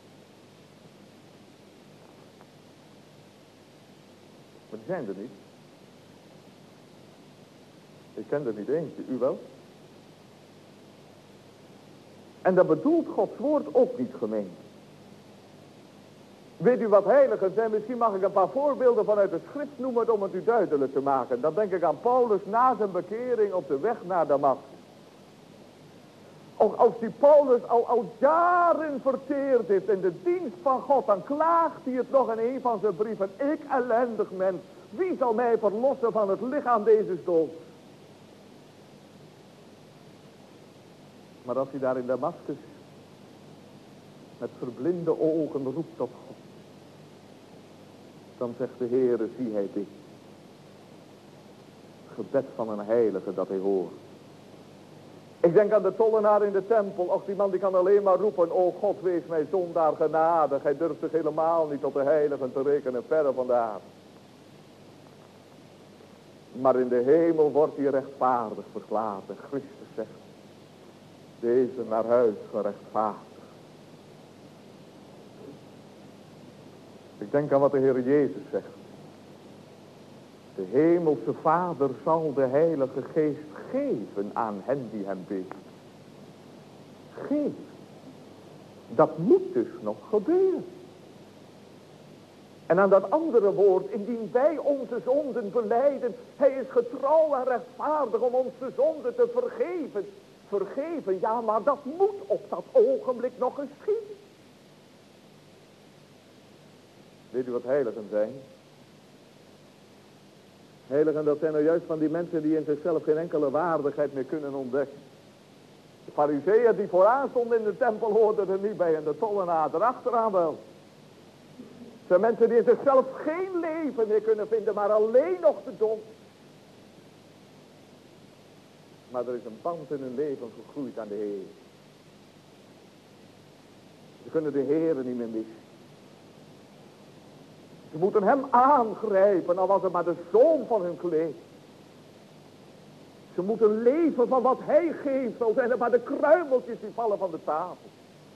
Maar die zijn er niet. Ik ken er niet eentje, u wel? En dat bedoelt Gods woord ook niet, gemeen. Weet u wat heiligen zijn? Misschien mag ik een paar voorbeelden vanuit de schrift noemen om het u duidelijk te maken. Dan denk ik aan Paulus na zijn bekering op de weg naar Damascus. Ook als die Paulus al, al jaren verteerd heeft in de dienst van God, dan klaagt hij het nog in een van zijn brieven. Ik ellendig mens, wie zal mij verlossen van het lichaam deze dood? Maar als hij daar in Damascus met verblinde ogen roept tot God, dan zegt de Heere, zie hij dit. Gebed van een heilige dat hij hoort. Ik denk aan de tollenaar in de tempel. Och, die man die kan alleen maar roepen, o God, wees mij zondaar genadig. Hij durft zich helemaal niet tot de heiligen te rekenen, verre van de aarde. Maar in de hemel wordt hij rechtvaardig verklaard. Christus zegt, deze naar huis gerechtvaardigd. Ik denk aan wat de Heer Jezus zegt. De hemelse Vader zal de Heilige Geest geven aan hen die hem bidden. Geven. Dat moet dus nog gebeuren. En aan dat andere woord, indien wij onze zonden belijden, hij is getrouw en rechtvaardig om ons de zonden te vergeven. Vergeven, ja, maar dat moet op dat ogenblik nog geschieden. Weet u wat heiligen zijn? Heiligen, dat zijn nou juist van die mensen die in zichzelf geen enkele waardigheid meer kunnen ontdekken. De fariseeën die vooraan stonden in de tempel hoorden er niet bij en de tollenaar erachteraan wel. Het zijn mensen die in zichzelf geen leven meer kunnen vinden, maar alleen nog de dood. Maar er is een band in hun leven gegroeid aan de Heer. Ze kunnen de Heer niet meer missen. Ze moeten hem aangrijpen, al was het maar de zoom van hun kleed. Ze moeten leven van wat hij geeft, al zijn het maar de kruimeltjes die vallen van de tafel.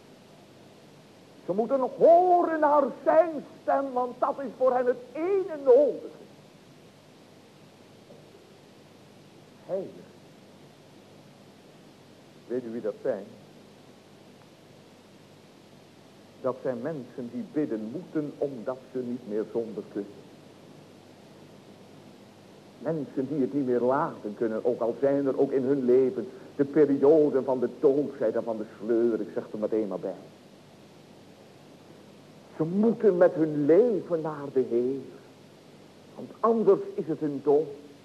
Ze moeten nog horen naar zijn stem, want dat is voor hen het ene nodige. Heilig. Weet u wie dat zijn? Dat zijn mensen die bidden moeten omdat ze niet meer zonder kunnen. Mensen die het niet meer laten kunnen, ook al zijn er ook in hun leven de perioden van de doodsheid en van de sleur, ik zeg er meteen maar bij. Ze moeten met hun leven naar de Heer, want anders is het een dood.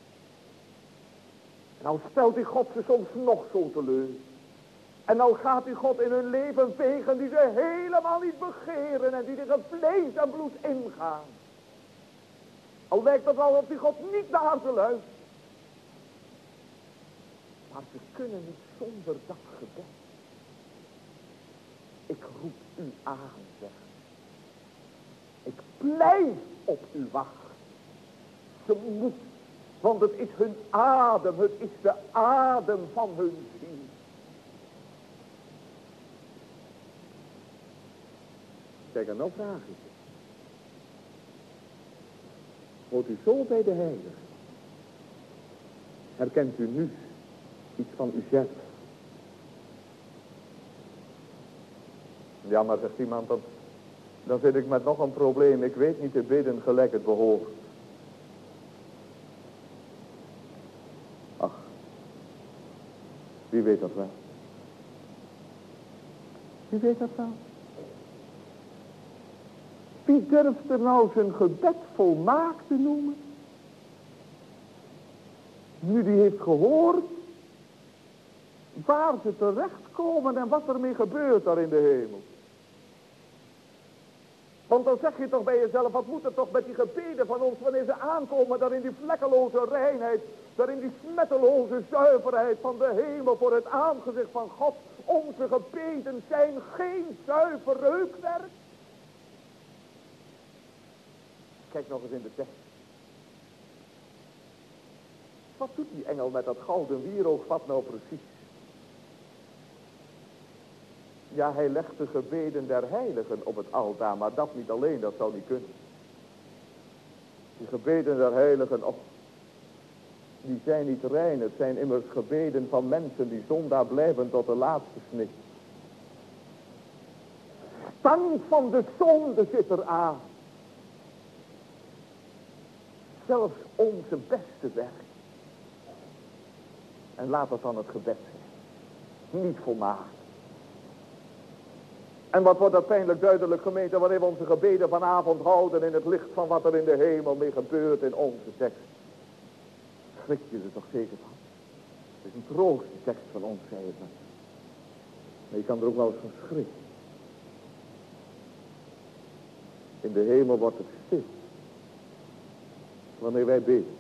En dan stelt die God ze soms nog zo teleur. En dan gaat die God in hun leven vegen die ze helemaal niet begeren en die tegen vlees en bloed ingaan. Al lijkt het wel of die God niet naar ze luistert. Maar ze kunnen niet zonder dat gebed. Ik roep u aan, zeg. Ik blijf op u wachten. Ze moet, want het is hun adem, het is de adem van hun ziel. Kijk, en nou vraag ik je. Hoort u zo bij de Heilige? Herkent u nu iets van uzelf? Ja, maar zegt iemand, dan, dan zit ik met nog een probleem. Ik weet niet te bidden gelijk het behoort. Ach, wie weet dat wel? Wie weet dat wel? Wie durft er nou zijn gebed volmaakt te noemen? Nu die heeft gehoord waar ze terechtkomen en wat ermee gebeurt daar in de hemel. Want dan zeg je toch bij jezelf, wat moet er toch met die gebeden van ons wanneer ze aankomen daar in die vlekkeloze reinheid, daar in die smetteloze zuiverheid van de hemel voor het aangezicht van God, onze gebeden zijn geen zuiver reukwerk. Kijk nog eens in de tekst. Wat doet die engel met dat gouden wierookvat nou precies? Ja, hij legt de gebeden der heiligen op het altaar, maar dat niet alleen, dat zou niet kunnen. Die gebeden der heiligen, oh, die zijn niet rein. Het zijn immers gebeden van mensen die zondaar blijven tot de laatste snik. Stank van de zonde zit er aan. Zelfs onze beste werk. En laat het dan het gebed zijn. Niet volmaakt. En wat wordt dat pijnlijk duidelijk, gemeente, wanneer we onze gebeden vanavond houden in het licht van wat er in de hemel mee gebeurt in onze tekst. Schrik je er toch zeker van? Het is een troostse tekst van ons, zei het maar. Maar je kan er ook wel eens van schrikken. In de hemel wordt het stil. Wanneer wij bidden.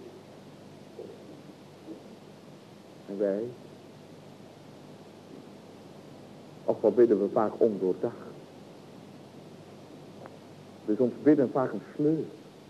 En wij? Of wat bidden we vaak ondoordacht. Dus ons bidden vaak een sleur.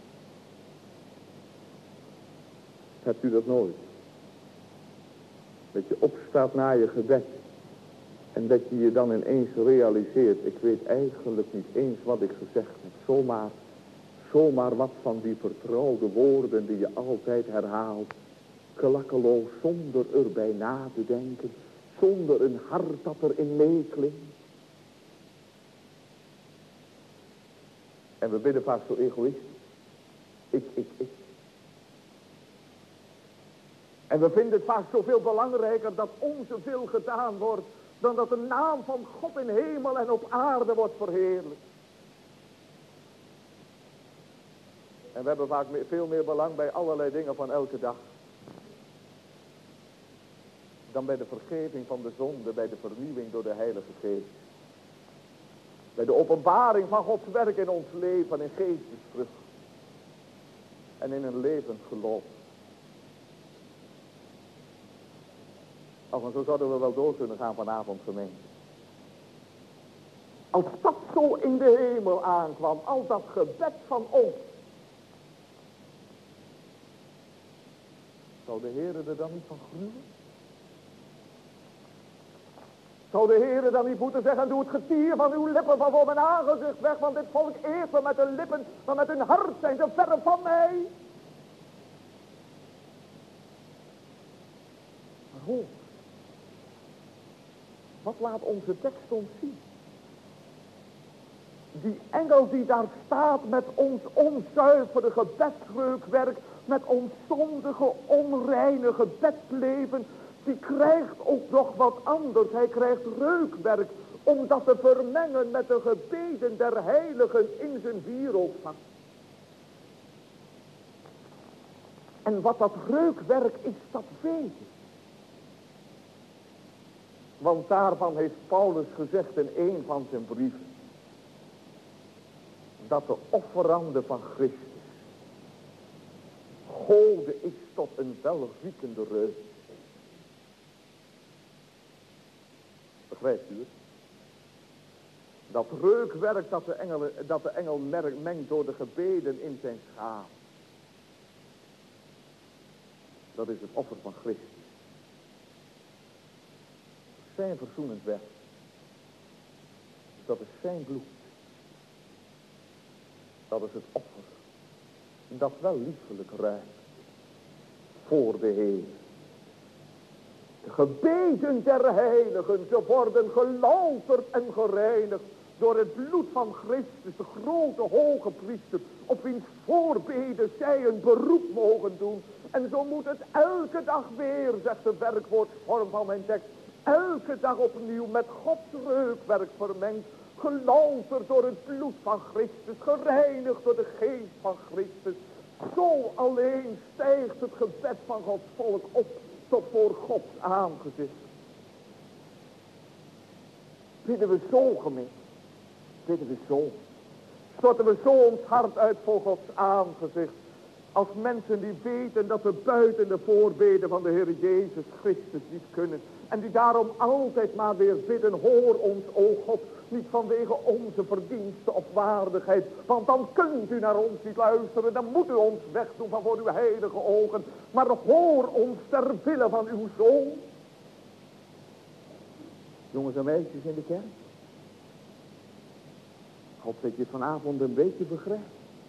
Hebt u dat nooit? Dat je opstaat na je gebed. En dat je je dan ineens realiseert. Ik weet eigenlijk niet eens wat ik gezegd heb. Zomaar, zomaar wat van die vertrouwde woorden die je altijd herhaalt. Klakkeloos, zonder erbij na te denken. Zonder een hart dat erin meeklinkt. En we bidden vaak zo egoïstisch. Ik, ik, ik. En we vinden het vaak zoveel belangrijker dat onze wil gedaan wordt. Dan dat de naam van God in hemel en op aarde wordt verheerlijkt. En we hebben vaak veel meer belang bij allerlei dingen van elke dag. Dan bij de vergeving van de zonde, bij de vernieuwing door de Heilige Geest. Bij de openbaring van Gods werk in ons leven, in geestesvrucht. En in een levend geloof. Ach, en zo zouden we wel door kunnen gaan vanavond, gemeente. Als dat zo in de hemel aankwam, al dat gebed van ons. Zou de Heer er dan niet van gruwen? Zou de Heer dan niet moeten zeggen, doe het getier van uw lippen van voor mijn aangezicht weg, want dit volk eert me met hun lippen, maar met hun hart zijn ze verre van mij. Maar hoor, wat laat onze tekst ons zien? Die engel die daar staat met ons onzuivere gebedsreukwerk, met ons zondige, onreine gebedsleven, die krijgt ook nog wat anders. Hij krijgt reukwerk om dat te vermengen met de gebeden der heiligen in zijn wierookvat. En wat dat reukwerk is, dat weet je. Want daarvan heeft Paulus gezegd in een van zijn brieven. Dat de offerande van Christus golde is tot een welriekende reuk. Begrijpt u het? Dat reukwerk dat de, engel, dat de engel merkt, mengt door de gebeden in zijn schaam. Dat is het offer van Christus. Zijn verzoenend werk. Dat is zijn bloed. Dat is het offer. Dat wel liefelijk ruikt. Voor de Heer. De gebeden der heiligen, ze worden gelouterd en gereinigd door het bloed van Christus, de grote hoge priester, op wiens voorbeden zij een beroep mogen doen. En zo moet het elke dag weer, zegt de werkwoordsvorm van mijn tekst, elke dag opnieuw met Gods reukwerk vermengd, gelouterd door het bloed van Christus, gereinigd door de geest van Christus. Zo alleen stijgt het gebed van Gods volk op tot voor Gods aangezicht. Bidden we zo, gemeente? Bidden we zo? Storten we zo ons hart uit voor Gods aangezicht? Als mensen die weten dat we buiten de voorbeden van de Heer Jezus Christus niet kunnen. En die daarom altijd maar weer bidden, hoor ons, o God, niet vanwege onze verdiensten of waardigheid. Want dan kunt u naar ons niet luisteren, dan moet u ons wegdoen van voor uw heilige ogen. Maar hoor ons ter wille van uw Zoon. Jongens en meisjes in de kerk. Ik hoop dat je het vanavond een beetje begrijpt.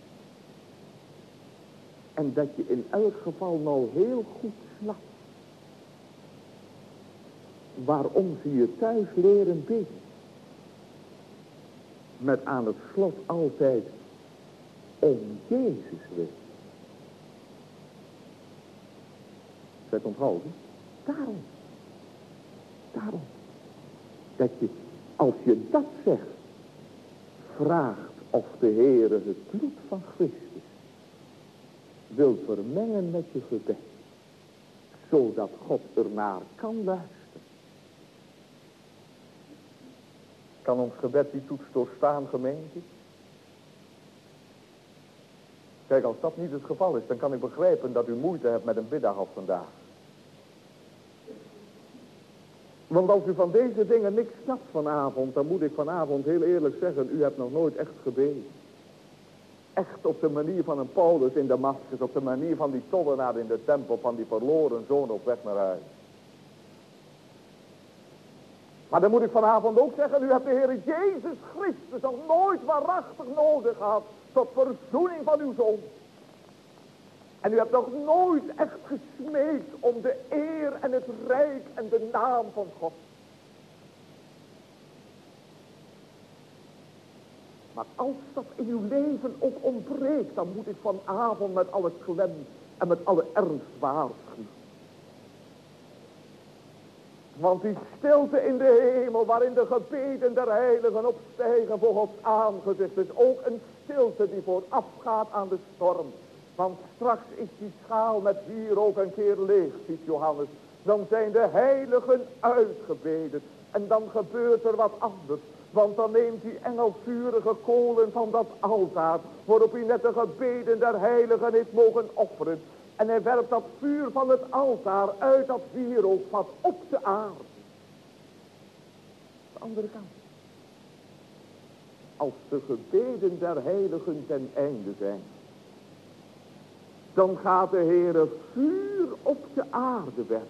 En dat je in elk geval nou heel goed snapt waarom ze je thuis leren bidden. Met aan het slot altijd om Jezus wil. Zet onthouden. Daarom. Daarom. Dat je, als je dat zegt, vraagt of de Heere het bloed van Christus wil vermengen met je gebed. Zodat God ernaar kan luisteren. Kan ons gebed die toets doorstaan, gemeente? Kijk, als dat niet het geval is, dan kan ik begrijpen dat u moeite hebt met een biddag als vandaag. Want als u van deze dingen niks snapt vanavond, dan moet ik vanavond heel eerlijk zeggen, u hebt nog nooit echt gebeden. Echt op de manier van een Paulus in Damascus, op de manier van die tollenaar in de tempel, van die verloren zoon op weg naar huis. Maar dan moet ik vanavond ook zeggen, u hebt de Heer Jezus Christus nog nooit waarachtig nodig gehad tot verzoening van uw zoon. En u hebt nog nooit echt gesmeekt om de eer en het rijk en de naam van God. Maar als dat in uw leven ook ontbreekt, dan moet ik vanavond met alle klem en met alle ernst waarschuwen. Want die stilte in de hemel, waarin de gebeden der heiligen opstijgen voor Gods aangezicht, is ook een stilte die voorafgaat aan de storm. Want straks is die schaal met wierook een keer leeg, ziet Johannes. Dan zijn de heiligen uitgebeden. En dan gebeurt er wat anders. Want dan neemt die engel vurige kolen van dat altaar, waarop hij net de gebeden der heiligen heeft mogen offeren. En hij werpt dat vuur van het altaar uit dat wierookvat op de aarde. De andere kant. Als de gebeden der heiligen ten einde zijn, dan gaat de Heere vuur op de aarde werpen.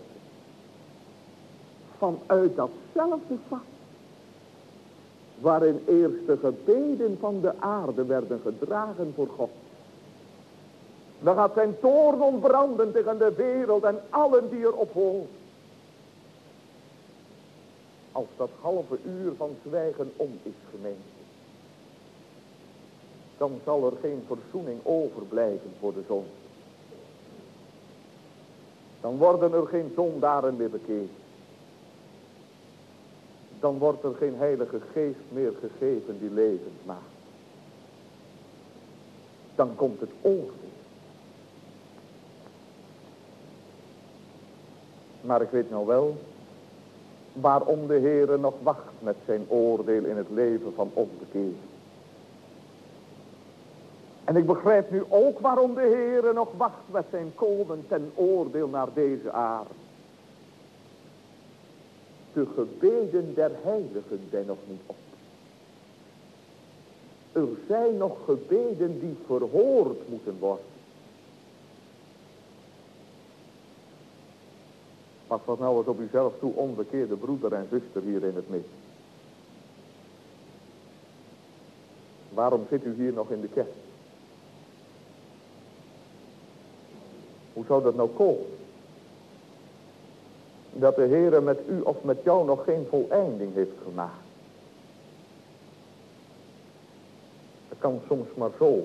Vanuit datzelfde vat, waarin eerst de gebeden van de aarde werden gedragen voor God. Dan gaat zijn toorn ontbranden tegen de wereld en allen die erop wonen. Als dat halve uur van zwijgen om is, gemeente, dan zal er geen verzoening overblijven voor de zonde. Dan worden er geen zondaren meer bekeerd. Dan wordt er geen heilige geest meer gegeven die levend maakt. Dan komt het oordeel. Maar ik weet nou wel waarom de Heere nog wacht met zijn oordeel in het leven van onbekeerden. En ik begrijp nu ook waarom de Heere nog wacht met zijn komen ten oordeel naar deze aarde. De gebeden der heiligen zijn nog niet op. Er zijn nog gebeden die verhoord moeten worden. Pas wat nou eens op uzelf toe, onbekeerde broeder en zuster hier in het midden. Waarom zit u hier nog in de kerk? Hoe zou dat nou komen? Dat de Heere met u of met jou nog geen voleinding heeft gemaakt. Dat kan soms maar zo.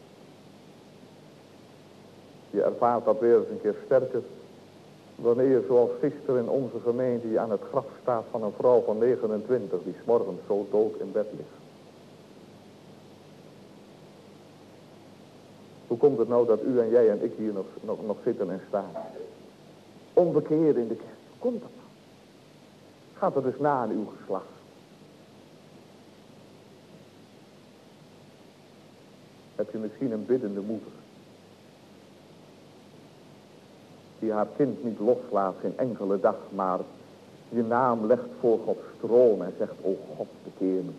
Je ervaart dat weer eens een keer sterker. Wanneer, zoals gisteren in onze gemeente, je aan het graf staat van een vrouw van negenentwintig die 's morgens zo dood in bed ligt. Hoe komt het nou dat u en jij en ik hier nog, nog, nog zitten en staan? Onbekeerd in de kerk. Hoe komt dat nou? Gaat er dus na aan uw geslacht. Heb je misschien een biddende moeder, die haar kind niet loslaat, geen enkele dag, maar je naam legt voor Gods troon en zegt, o God, bekeer me.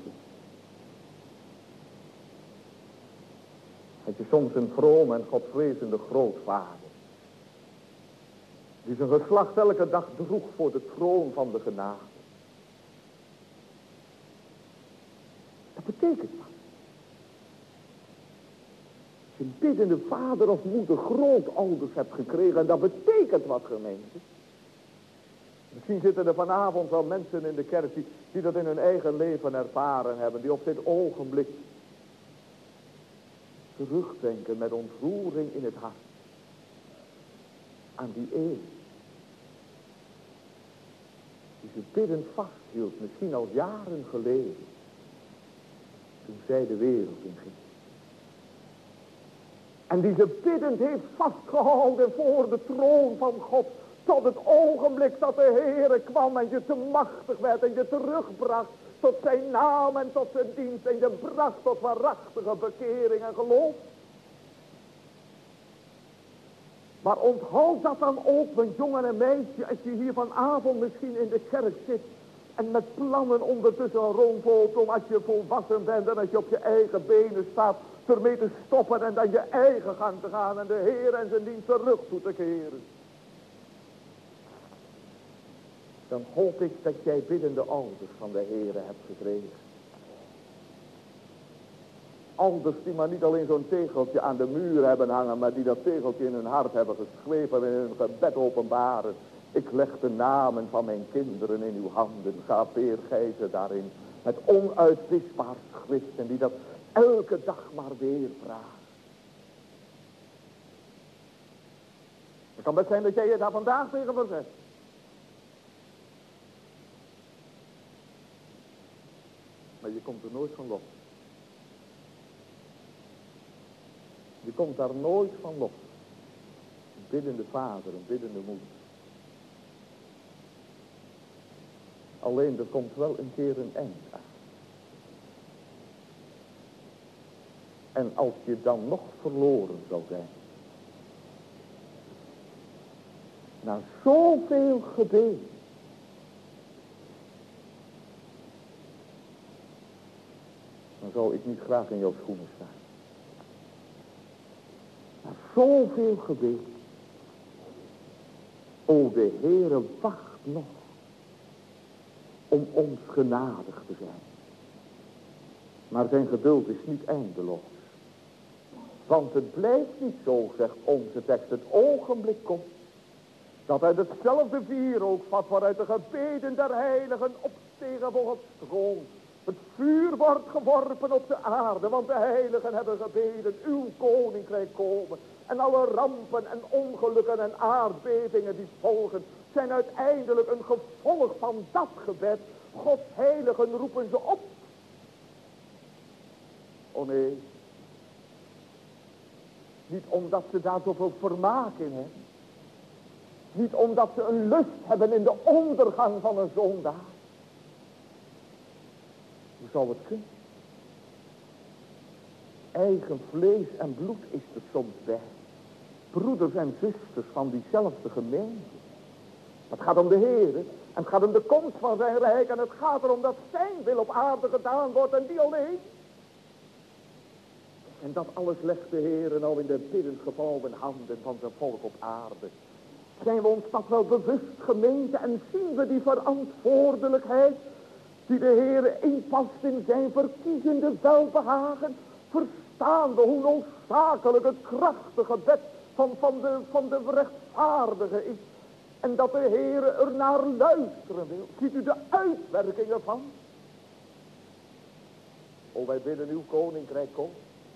Had je soms een vroom en godvrezende grootvader, die zijn geslacht elke dag droeg voor de troon van de genade. Dat betekent wat. Als je een biddende vader of moeder grootouders hebt gekregen, en dat betekent wat, gemeente. Misschien zitten er vanavond wel mensen in de kerk die, die dat in hun eigen leven ervaren hebben, die op dit ogenblik terugdenken met ontroering in het hart aan die eeuw die ze biddend vasthield, misschien al jaren geleden, toen zij de wereld inging. En die ze biddend heeft vastgehouden voor de troon van God, tot het ogenblik dat de Heere kwam en je te machtig werd en je terugbracht tot zijn naam en tot zijn dienst en je bracht tot waarachtige bekering en geloof. Maar onthoud dat dan ook, mijn jongen en meisje, als je hier vanavond misschien in de kerk zit en met plannen ondertussen rondloopt om als je volwassen bent en als je op je eigen benen staat, ermee te stoppen en dan je eigen gang te gaan en de Heer en zijn dienst terug toe te keren. Dan hoop ik dat jij biddende ouders van de Heere hebt gekregen. Ouders die maar niet alleen zo'n tegeltje aan de muur hebben hangen, maar die dat tegeltje in hun hart hebben geschreven en in hun gebed openbaren. Ik leg de namen van mijn kinderen in uw handen. Gapeer gij ze daarin met onuitwisbaar schrift en die dat elke dag maar weer vragen. Het kan best zijn dat jij je daar vandaag tegen verzet. Maar je komt er nooit van los. Je komt daar nooit van los. Een biddende vader, een biddende moeder. Alleen er komt wel een keer een eind aan. En als je dan nog verloren zou zijn. Na zoveel gebeden. Dan zou ik niet graag in jouw schoenen staan. Na zoveel gebeden. O, de Heere wacht nog. Om ons genadig te zijn. Maar zijn geduld is niet eindeloos. Want het blijft niet zo, zegt onze tekst. Het ogenblik komt. Dat uit hetzelfde vuur ook vat waaruit de gebeden der heiligen opstegen voor Gods troon. Het vuur wordt geworpen op de aarde, want de heiligen hebben gebeden, uw koninkrijk komen. En alle rampen en ongelukken en aardbevingen die volgen, zijn uiteindelijk een gevolg van dat gebed. Gods heiligen roepen ze op. Oh nee. Niet omdat ze daar zoveel vermaak in hebben. Niet omdat ze een lust hebben in de ondergang van een zondaar. Hoe zou het kunnen? Eigen vlees en bloed is er soms bij. Broeders en zusters van diezelfde gemeente. Het gaat om de Heer. En het gaat om de komst van zijn rijk. En het gaat erom dat zijn wil op aarde gedaan wordt. En die alleen. En dat alles legt de Heer nou in de biddend gevouwen handen van zijn volk op aarde. Zijn we ons dat wel bewust, gemeente, en zien we die verantwoordelijkheid die de Heer inpast in zijn verkiezende welbehagen? Verstaan we hoe noodzakelijk het krachtige gebed van, van, de, van de rechtvaardige is. En dat de Heer er naar luisteren wil. Ziet u de uitwerking ervan? O, wij bidden uw koninkrijk komt.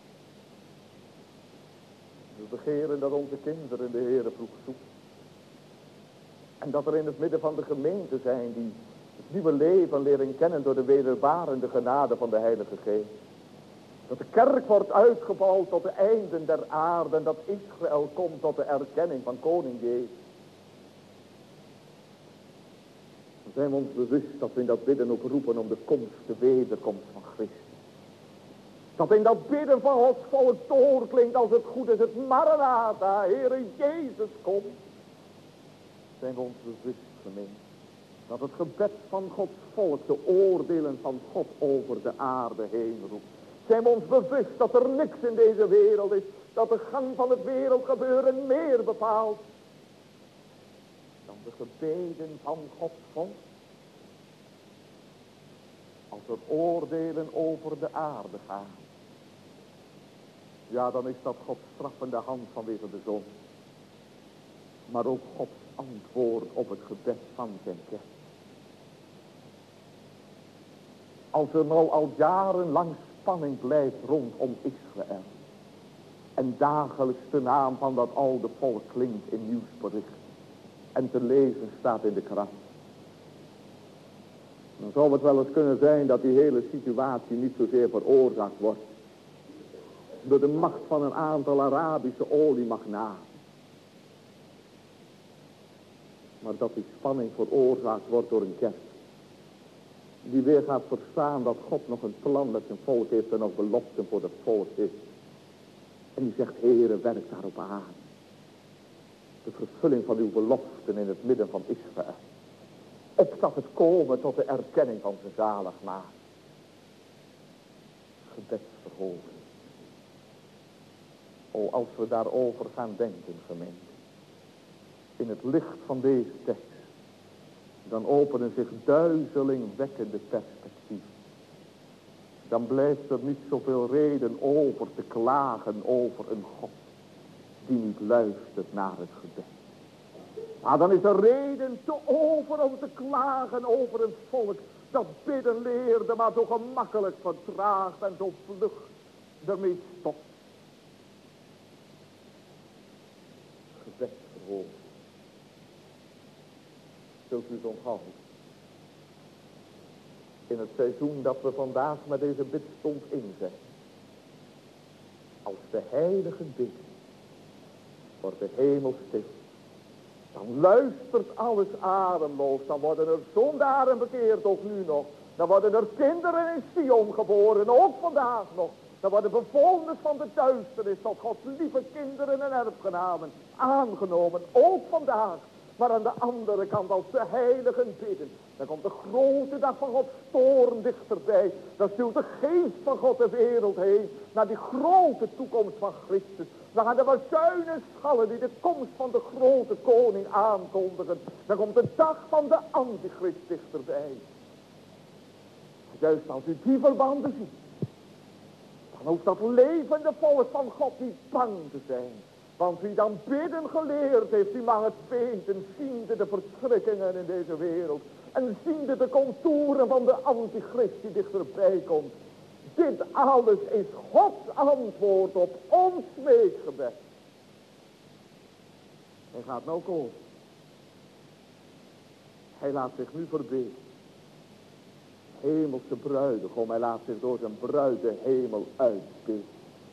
We begeren dat onze kinderen de Heere vroeg zoeken. En dat er in het midden van de gemeente zijn die het nieuwe leven leren kennen door de wederbarende genade van de Heilige Geest. Dat de kerk wordt uitgebouwd tot de einden der aarde en dat Israël komt tot de erkenning van koning Jezus. Dan zijn we ons bewust dat we in dat bidden ook roepen om de komst, de wederkomst van Christus. Dat in dat bidden van Gods volk doorklinkt als het goed is, het Maranatha, Heere Jezus komt. Zijn we ons bewust, gemeente, Dat het gebed van Gods volk de oordelen van God over de aarde heen roept. Zijn we ons bewust dat er niks in deze wereld is, dat de gang van het wereldgebeuren meer bepaalt dan de gebeden van Gods volk? Als er oordelen over de aarde gaan, ja, dan is dat Gods straffende hand vanwege de zon. Maar ook Gods antwoord op het gebed van zijn kerk. Als er nou al jarenlang spanning blijft rondom Israël, en dagelijks de naam van dat oude volk klinkt in nieuwsbericht en te lezen staat in de krant, dan zou het wel eens kunnen zijn dat die hele situatie niet zozeer veroorzaakt wordt door de macht van een aantal Arabische oliemagnaten, maar dat die spanning veroorzaakt wordt door een kerk die weer gaat verstaan dat God nog een plan met zijn volk heeft en nog beloften voor het volk heeft. En die zegt, Heere, werk daarop aan. De vervulling van uw beloften in het midden van Israël. Opdat het komen tot de erkenning van zijn zaligmaker. Gebedsverhoging. O, als we daarover gaan denken, gemeente. In het licht van deze tekst. Dan openen zich duizelingwekkende perspectieven. Dan blijft er niet zoveel reden over te klagen over een God die niet luistert naar het gebed. Maar dan is er reden te over om te klagen over een volk dat bidden leerde, maar zo gemakkelijk vertraagt en zo vlug ermee stopt. Gebedsverhoging. Zult u het onthouden? In het seizoen dat we vandaag met deze bidstond inzetten. Als de heiligen bidden, wordt de hemel stil. Dan luistert alles ademloos. Dan worden er zondaren bekeerd, ook nu nog. Dan worden er kinderen in Sion geboren, ook vandaag nog. Dan worden bewoners van de duisternis tot Gods lieve kinderen en erfgenamen aangenomen, ook vandaag. Maar aan de andere kant, als de heiligen bidden, dan komt de grote dag van Gods toorn dichterbij. Dan stuurt de geest van God de wereld heen naar die grote toekomst van Christus. Dan gaan de bazuinen schallen die de komst van de grote koning aankondigen. Dan komt de dag van de antichrist dichterbij. Juist als u die verbanden ziet, dan hoeft dat levende volk van God niet bang te zijn. Want wie dan bidden geleerd heeft, die mag het weten, ziende de verschrikkingen in deze wereld. En ziende de contouren van de antichrist die dichterbij komt. Dit alles is Gods antwoord op ons smeekgebed. Hij gaat nou komen. Hij laat zich nu verbeden. Hemelse bruidegom, hij laat zich door zijn bruid de hemel uitbidden.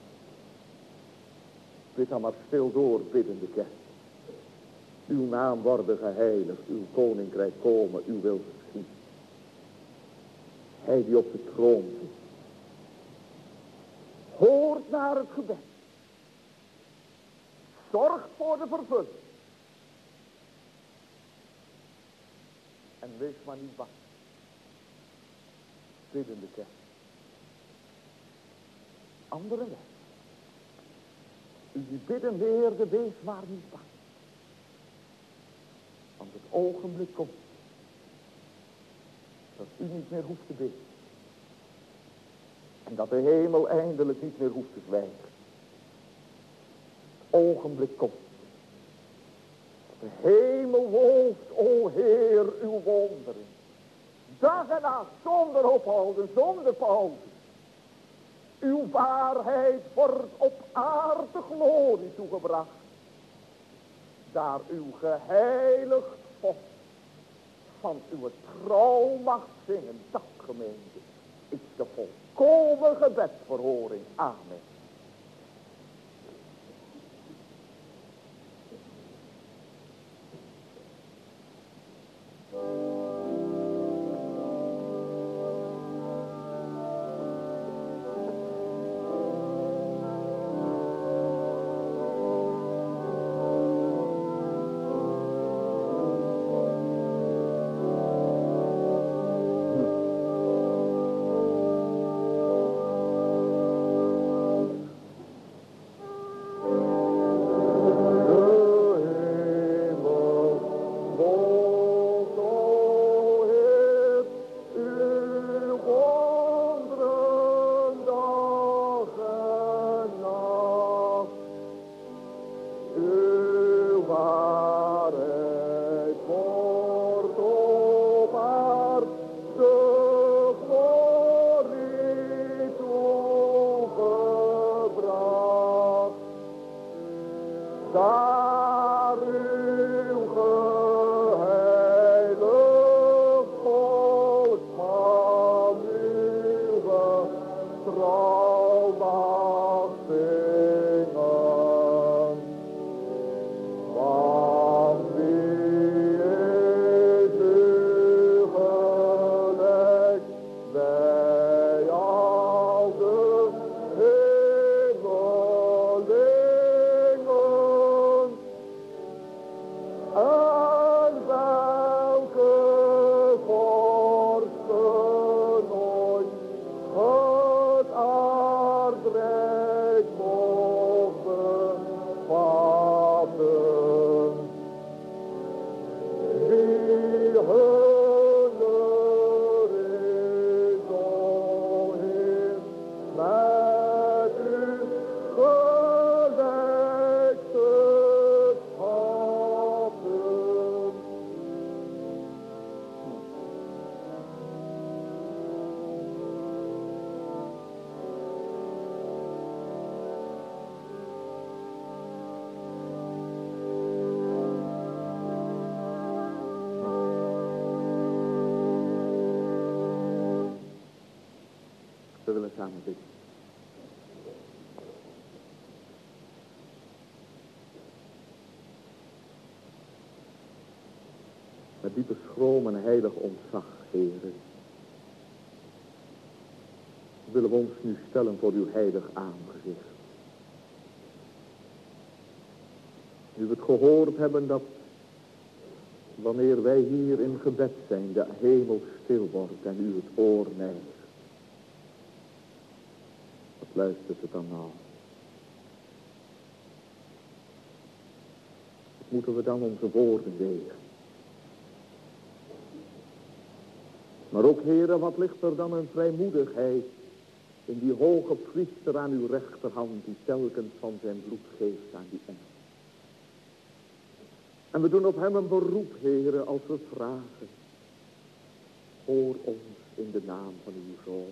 Bid dan maar stil door, biddende kerk. Uw naam worden geheiligd, uw koninkrijk komen, uw wil geschieden. Hij die op de troon zit, hoort naar het gebed. Zorgt voor de vervulling. En wees maar niet bang. Biddende kerk. Andere weg. U die bidden leerde, wees maar niet bang. Want het ogenblik komt dat u niet meer hoeft te bidden. En dat de hemel eindelijk niet meer hoeft te zwijgen. Het ogenblik komt dat de hemel wolft, o Heer, uw wonderen. Dag en nacht, zonder ophouden, zonder pauze. Uw waarheid wordt op aarde glorie toegebracht. Daar uw geheiligd volk van uw trouw mag zingen. Dat, gemeente, is de volkomen gebedsverhoring. Amen. We willen samen bidden. Met diepe schroom en heilig ontzag, Heere, willen we ons nu stellen voor uw heilig aangezicht. Nu we het gehoord hebben dat wanneer wij hier in gebed zijn, de hemel stil wordt en u het oor neigt. Wat luistert het dan nou? Wat moeten we dan onze woorden wegen? Maar ook, Heere, wat ligt er dan een vrijmoedigheid in die hoge priester aan uw rechterhand, die telkens van zijn bloed geeft aan die engel. En we doen op hem een beroep, Heere, als we vragen. Hoor ons in de naam van uw Zoon.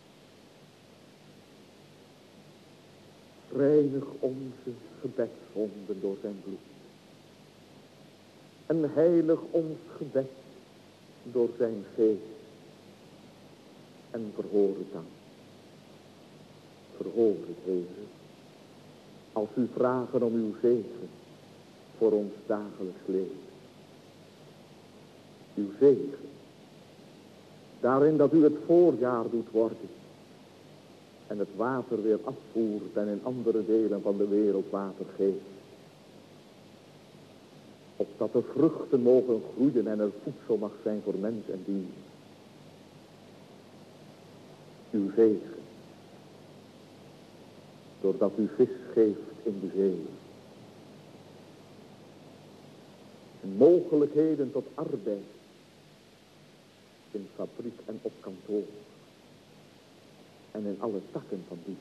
Reinig onze gebedswonden door zijn bloed. En heilig ons gebed door zijn geest. En verhoor het dan. Verhoor het, Heere, als u vragen om uw zegen voor ons dagelijks leven. Uw zegen, daarin dat u het voorjaar doet worden en het water weer afvoert en in andere delen van de wereld water geeft. Opdat er vruchten mogen groeien en er voedsel mag zijn voor mens en dier. Uw zegen, doordat u vis geeft in de zee. En mogelijkheden tot arbeid in fabriek en op kantoor. En in alle takken van die.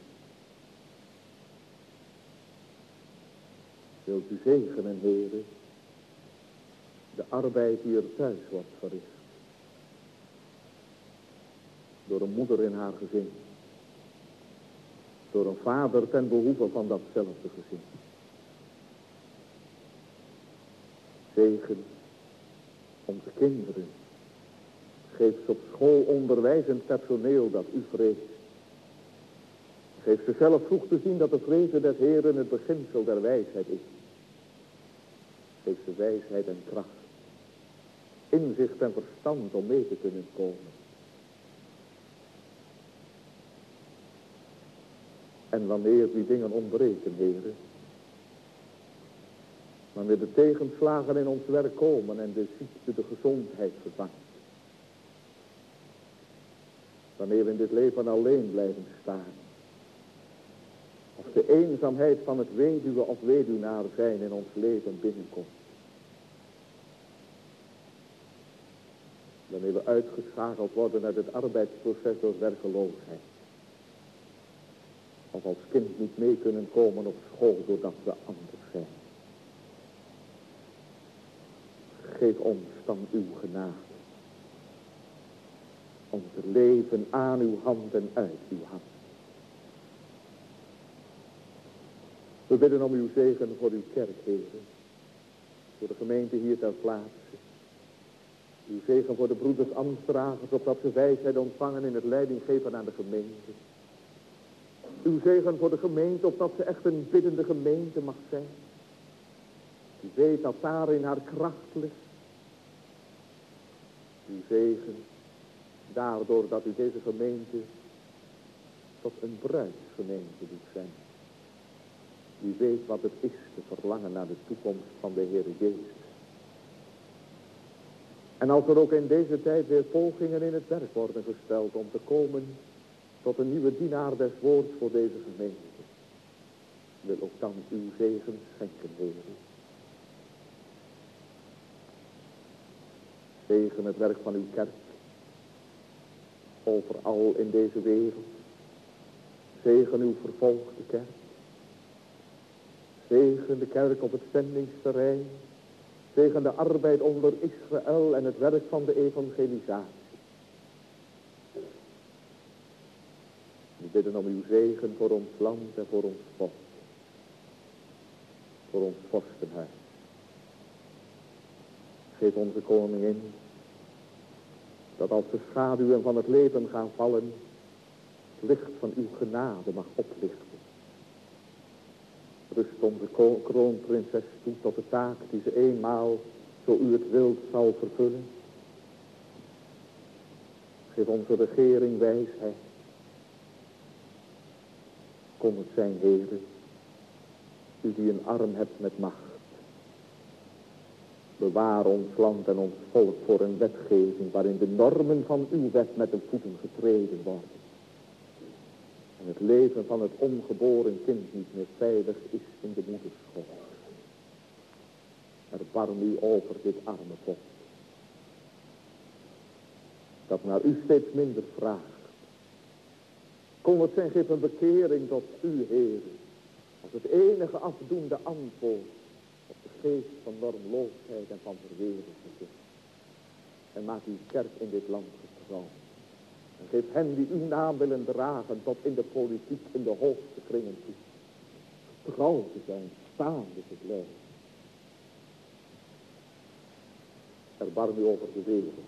Wilt u zegenen, Heere, de arbeid die er thuis wordt verricht. Door een moeder in haar gezin. Door een vader ten behoeve van datzelfde gezin. Zegen onze kinderen. Geef ze op school onderwijzend personeel dat u vreest. Geef ze zelf vroeg te zien dat de vrezen des Heeren het beginsel der wijsheid is. Geef ze wijsheid en kracht. Inzicht en verstand om mee te kunnen komen. En wanneer die dingen ontbreken, Heere, wanneer de tegenslagen in ons werk komen en de ziekte de gezondheid vervangt. Wanneer we in dit leven alleen blijven staan. Of de eenzaamheid van het weduwe of weduwnaar zijn in ons leven binnenkomt. Wanneer we uitgeschakeld worden uit het arbeidsproces door werkeloosheid. Of als kind niet mee kunnen komen op school doordat we anders zijn. Geef ons dan uw genade. Om te leven aan uw hand en uit uw hand. We bidden om uw zegen voor uw kerk, Heere. Voor de gemeente hier ter plaatse. Uw zegen voor de broeders ambtsdragers, opdat ze wijsheid ontvangen in het leidinggeven aan de gemeente. Uw zegen voor de gemeente, opdat ze echt een biddende gemeente mag zijn. U weet dat daarin haar kracht ligt. Uw zegen, daardoor dat u deze gemeente tot een bruidsgemeente doet zijn. U weet wat het is te verlangen naar de toekomst van de Heer Jezus. En als er ook in deze tijd weer pogingen in het werk worden gesteld om te komen tot een nieuwe dienaar des woords voor deze gemeente, wil ook dan uw zegen schenken, Heer. Zegen het werk van uw kerk, overal in deze wereld. Zegen uw vervolgde kerk. Zegen de kerk op het zendingsterrein. Zegen de arbeid onder Israël en het werk van de evangelisatie. We bidden om uw zegen voor ons land en voor ons volk. Voor ons vorstenhuis. Geef onze koningin dat als de schaduwen van het leven gaan vallen, licht van uw genade mag oplichten. Rust onze ko- kroonprinses toe tot de taak die ze eenmaal, zo u het wilt, zal vervullen. Geef onze regering wijsheid. Kom het zijn, Heere, u die een arm hebt met macht. Bewaar ons land en ons volk voor een wetgeving waarin de normen van uw wet met de voeten getreden worden. En het leven van het ongeboren kind niet meer veilig is in de moederschoot. Erbarm u over dit arme volk, dat naar u steeds minder vraagt. Kom het zijn, geef een bekering tot u, Heer, als het enige afdoende antwoord op de geest van normloosheid en van verwerelding. En maak uw kerk in dit land getrouw. En geef hen die uw naam willen dragen tot in de politiek in de hoogste kringen toe. Trouw te zijn, staande te blijven. Erbarm u over de wereld.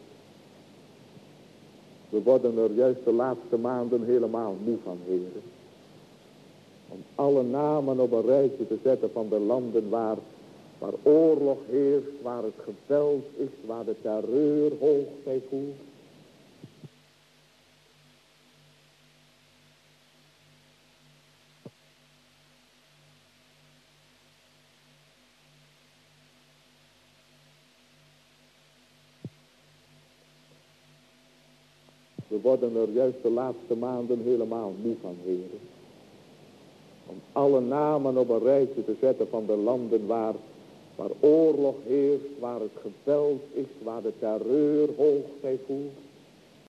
We worden er juist de laatste maanden helemaal moe van, heren. Om alle namen op een rijtje te zetten van de landen waar, waar oorlog heerst, waar het geweld is, waar de terreur hoogtij voert. We worden er juist de laatste maanden helemaal moe van, heren. Om alle namen op een rijtje te zetten van de landen waar, waar oorlog heerst, waar het geweld is, waar de terreur hoogtij voert.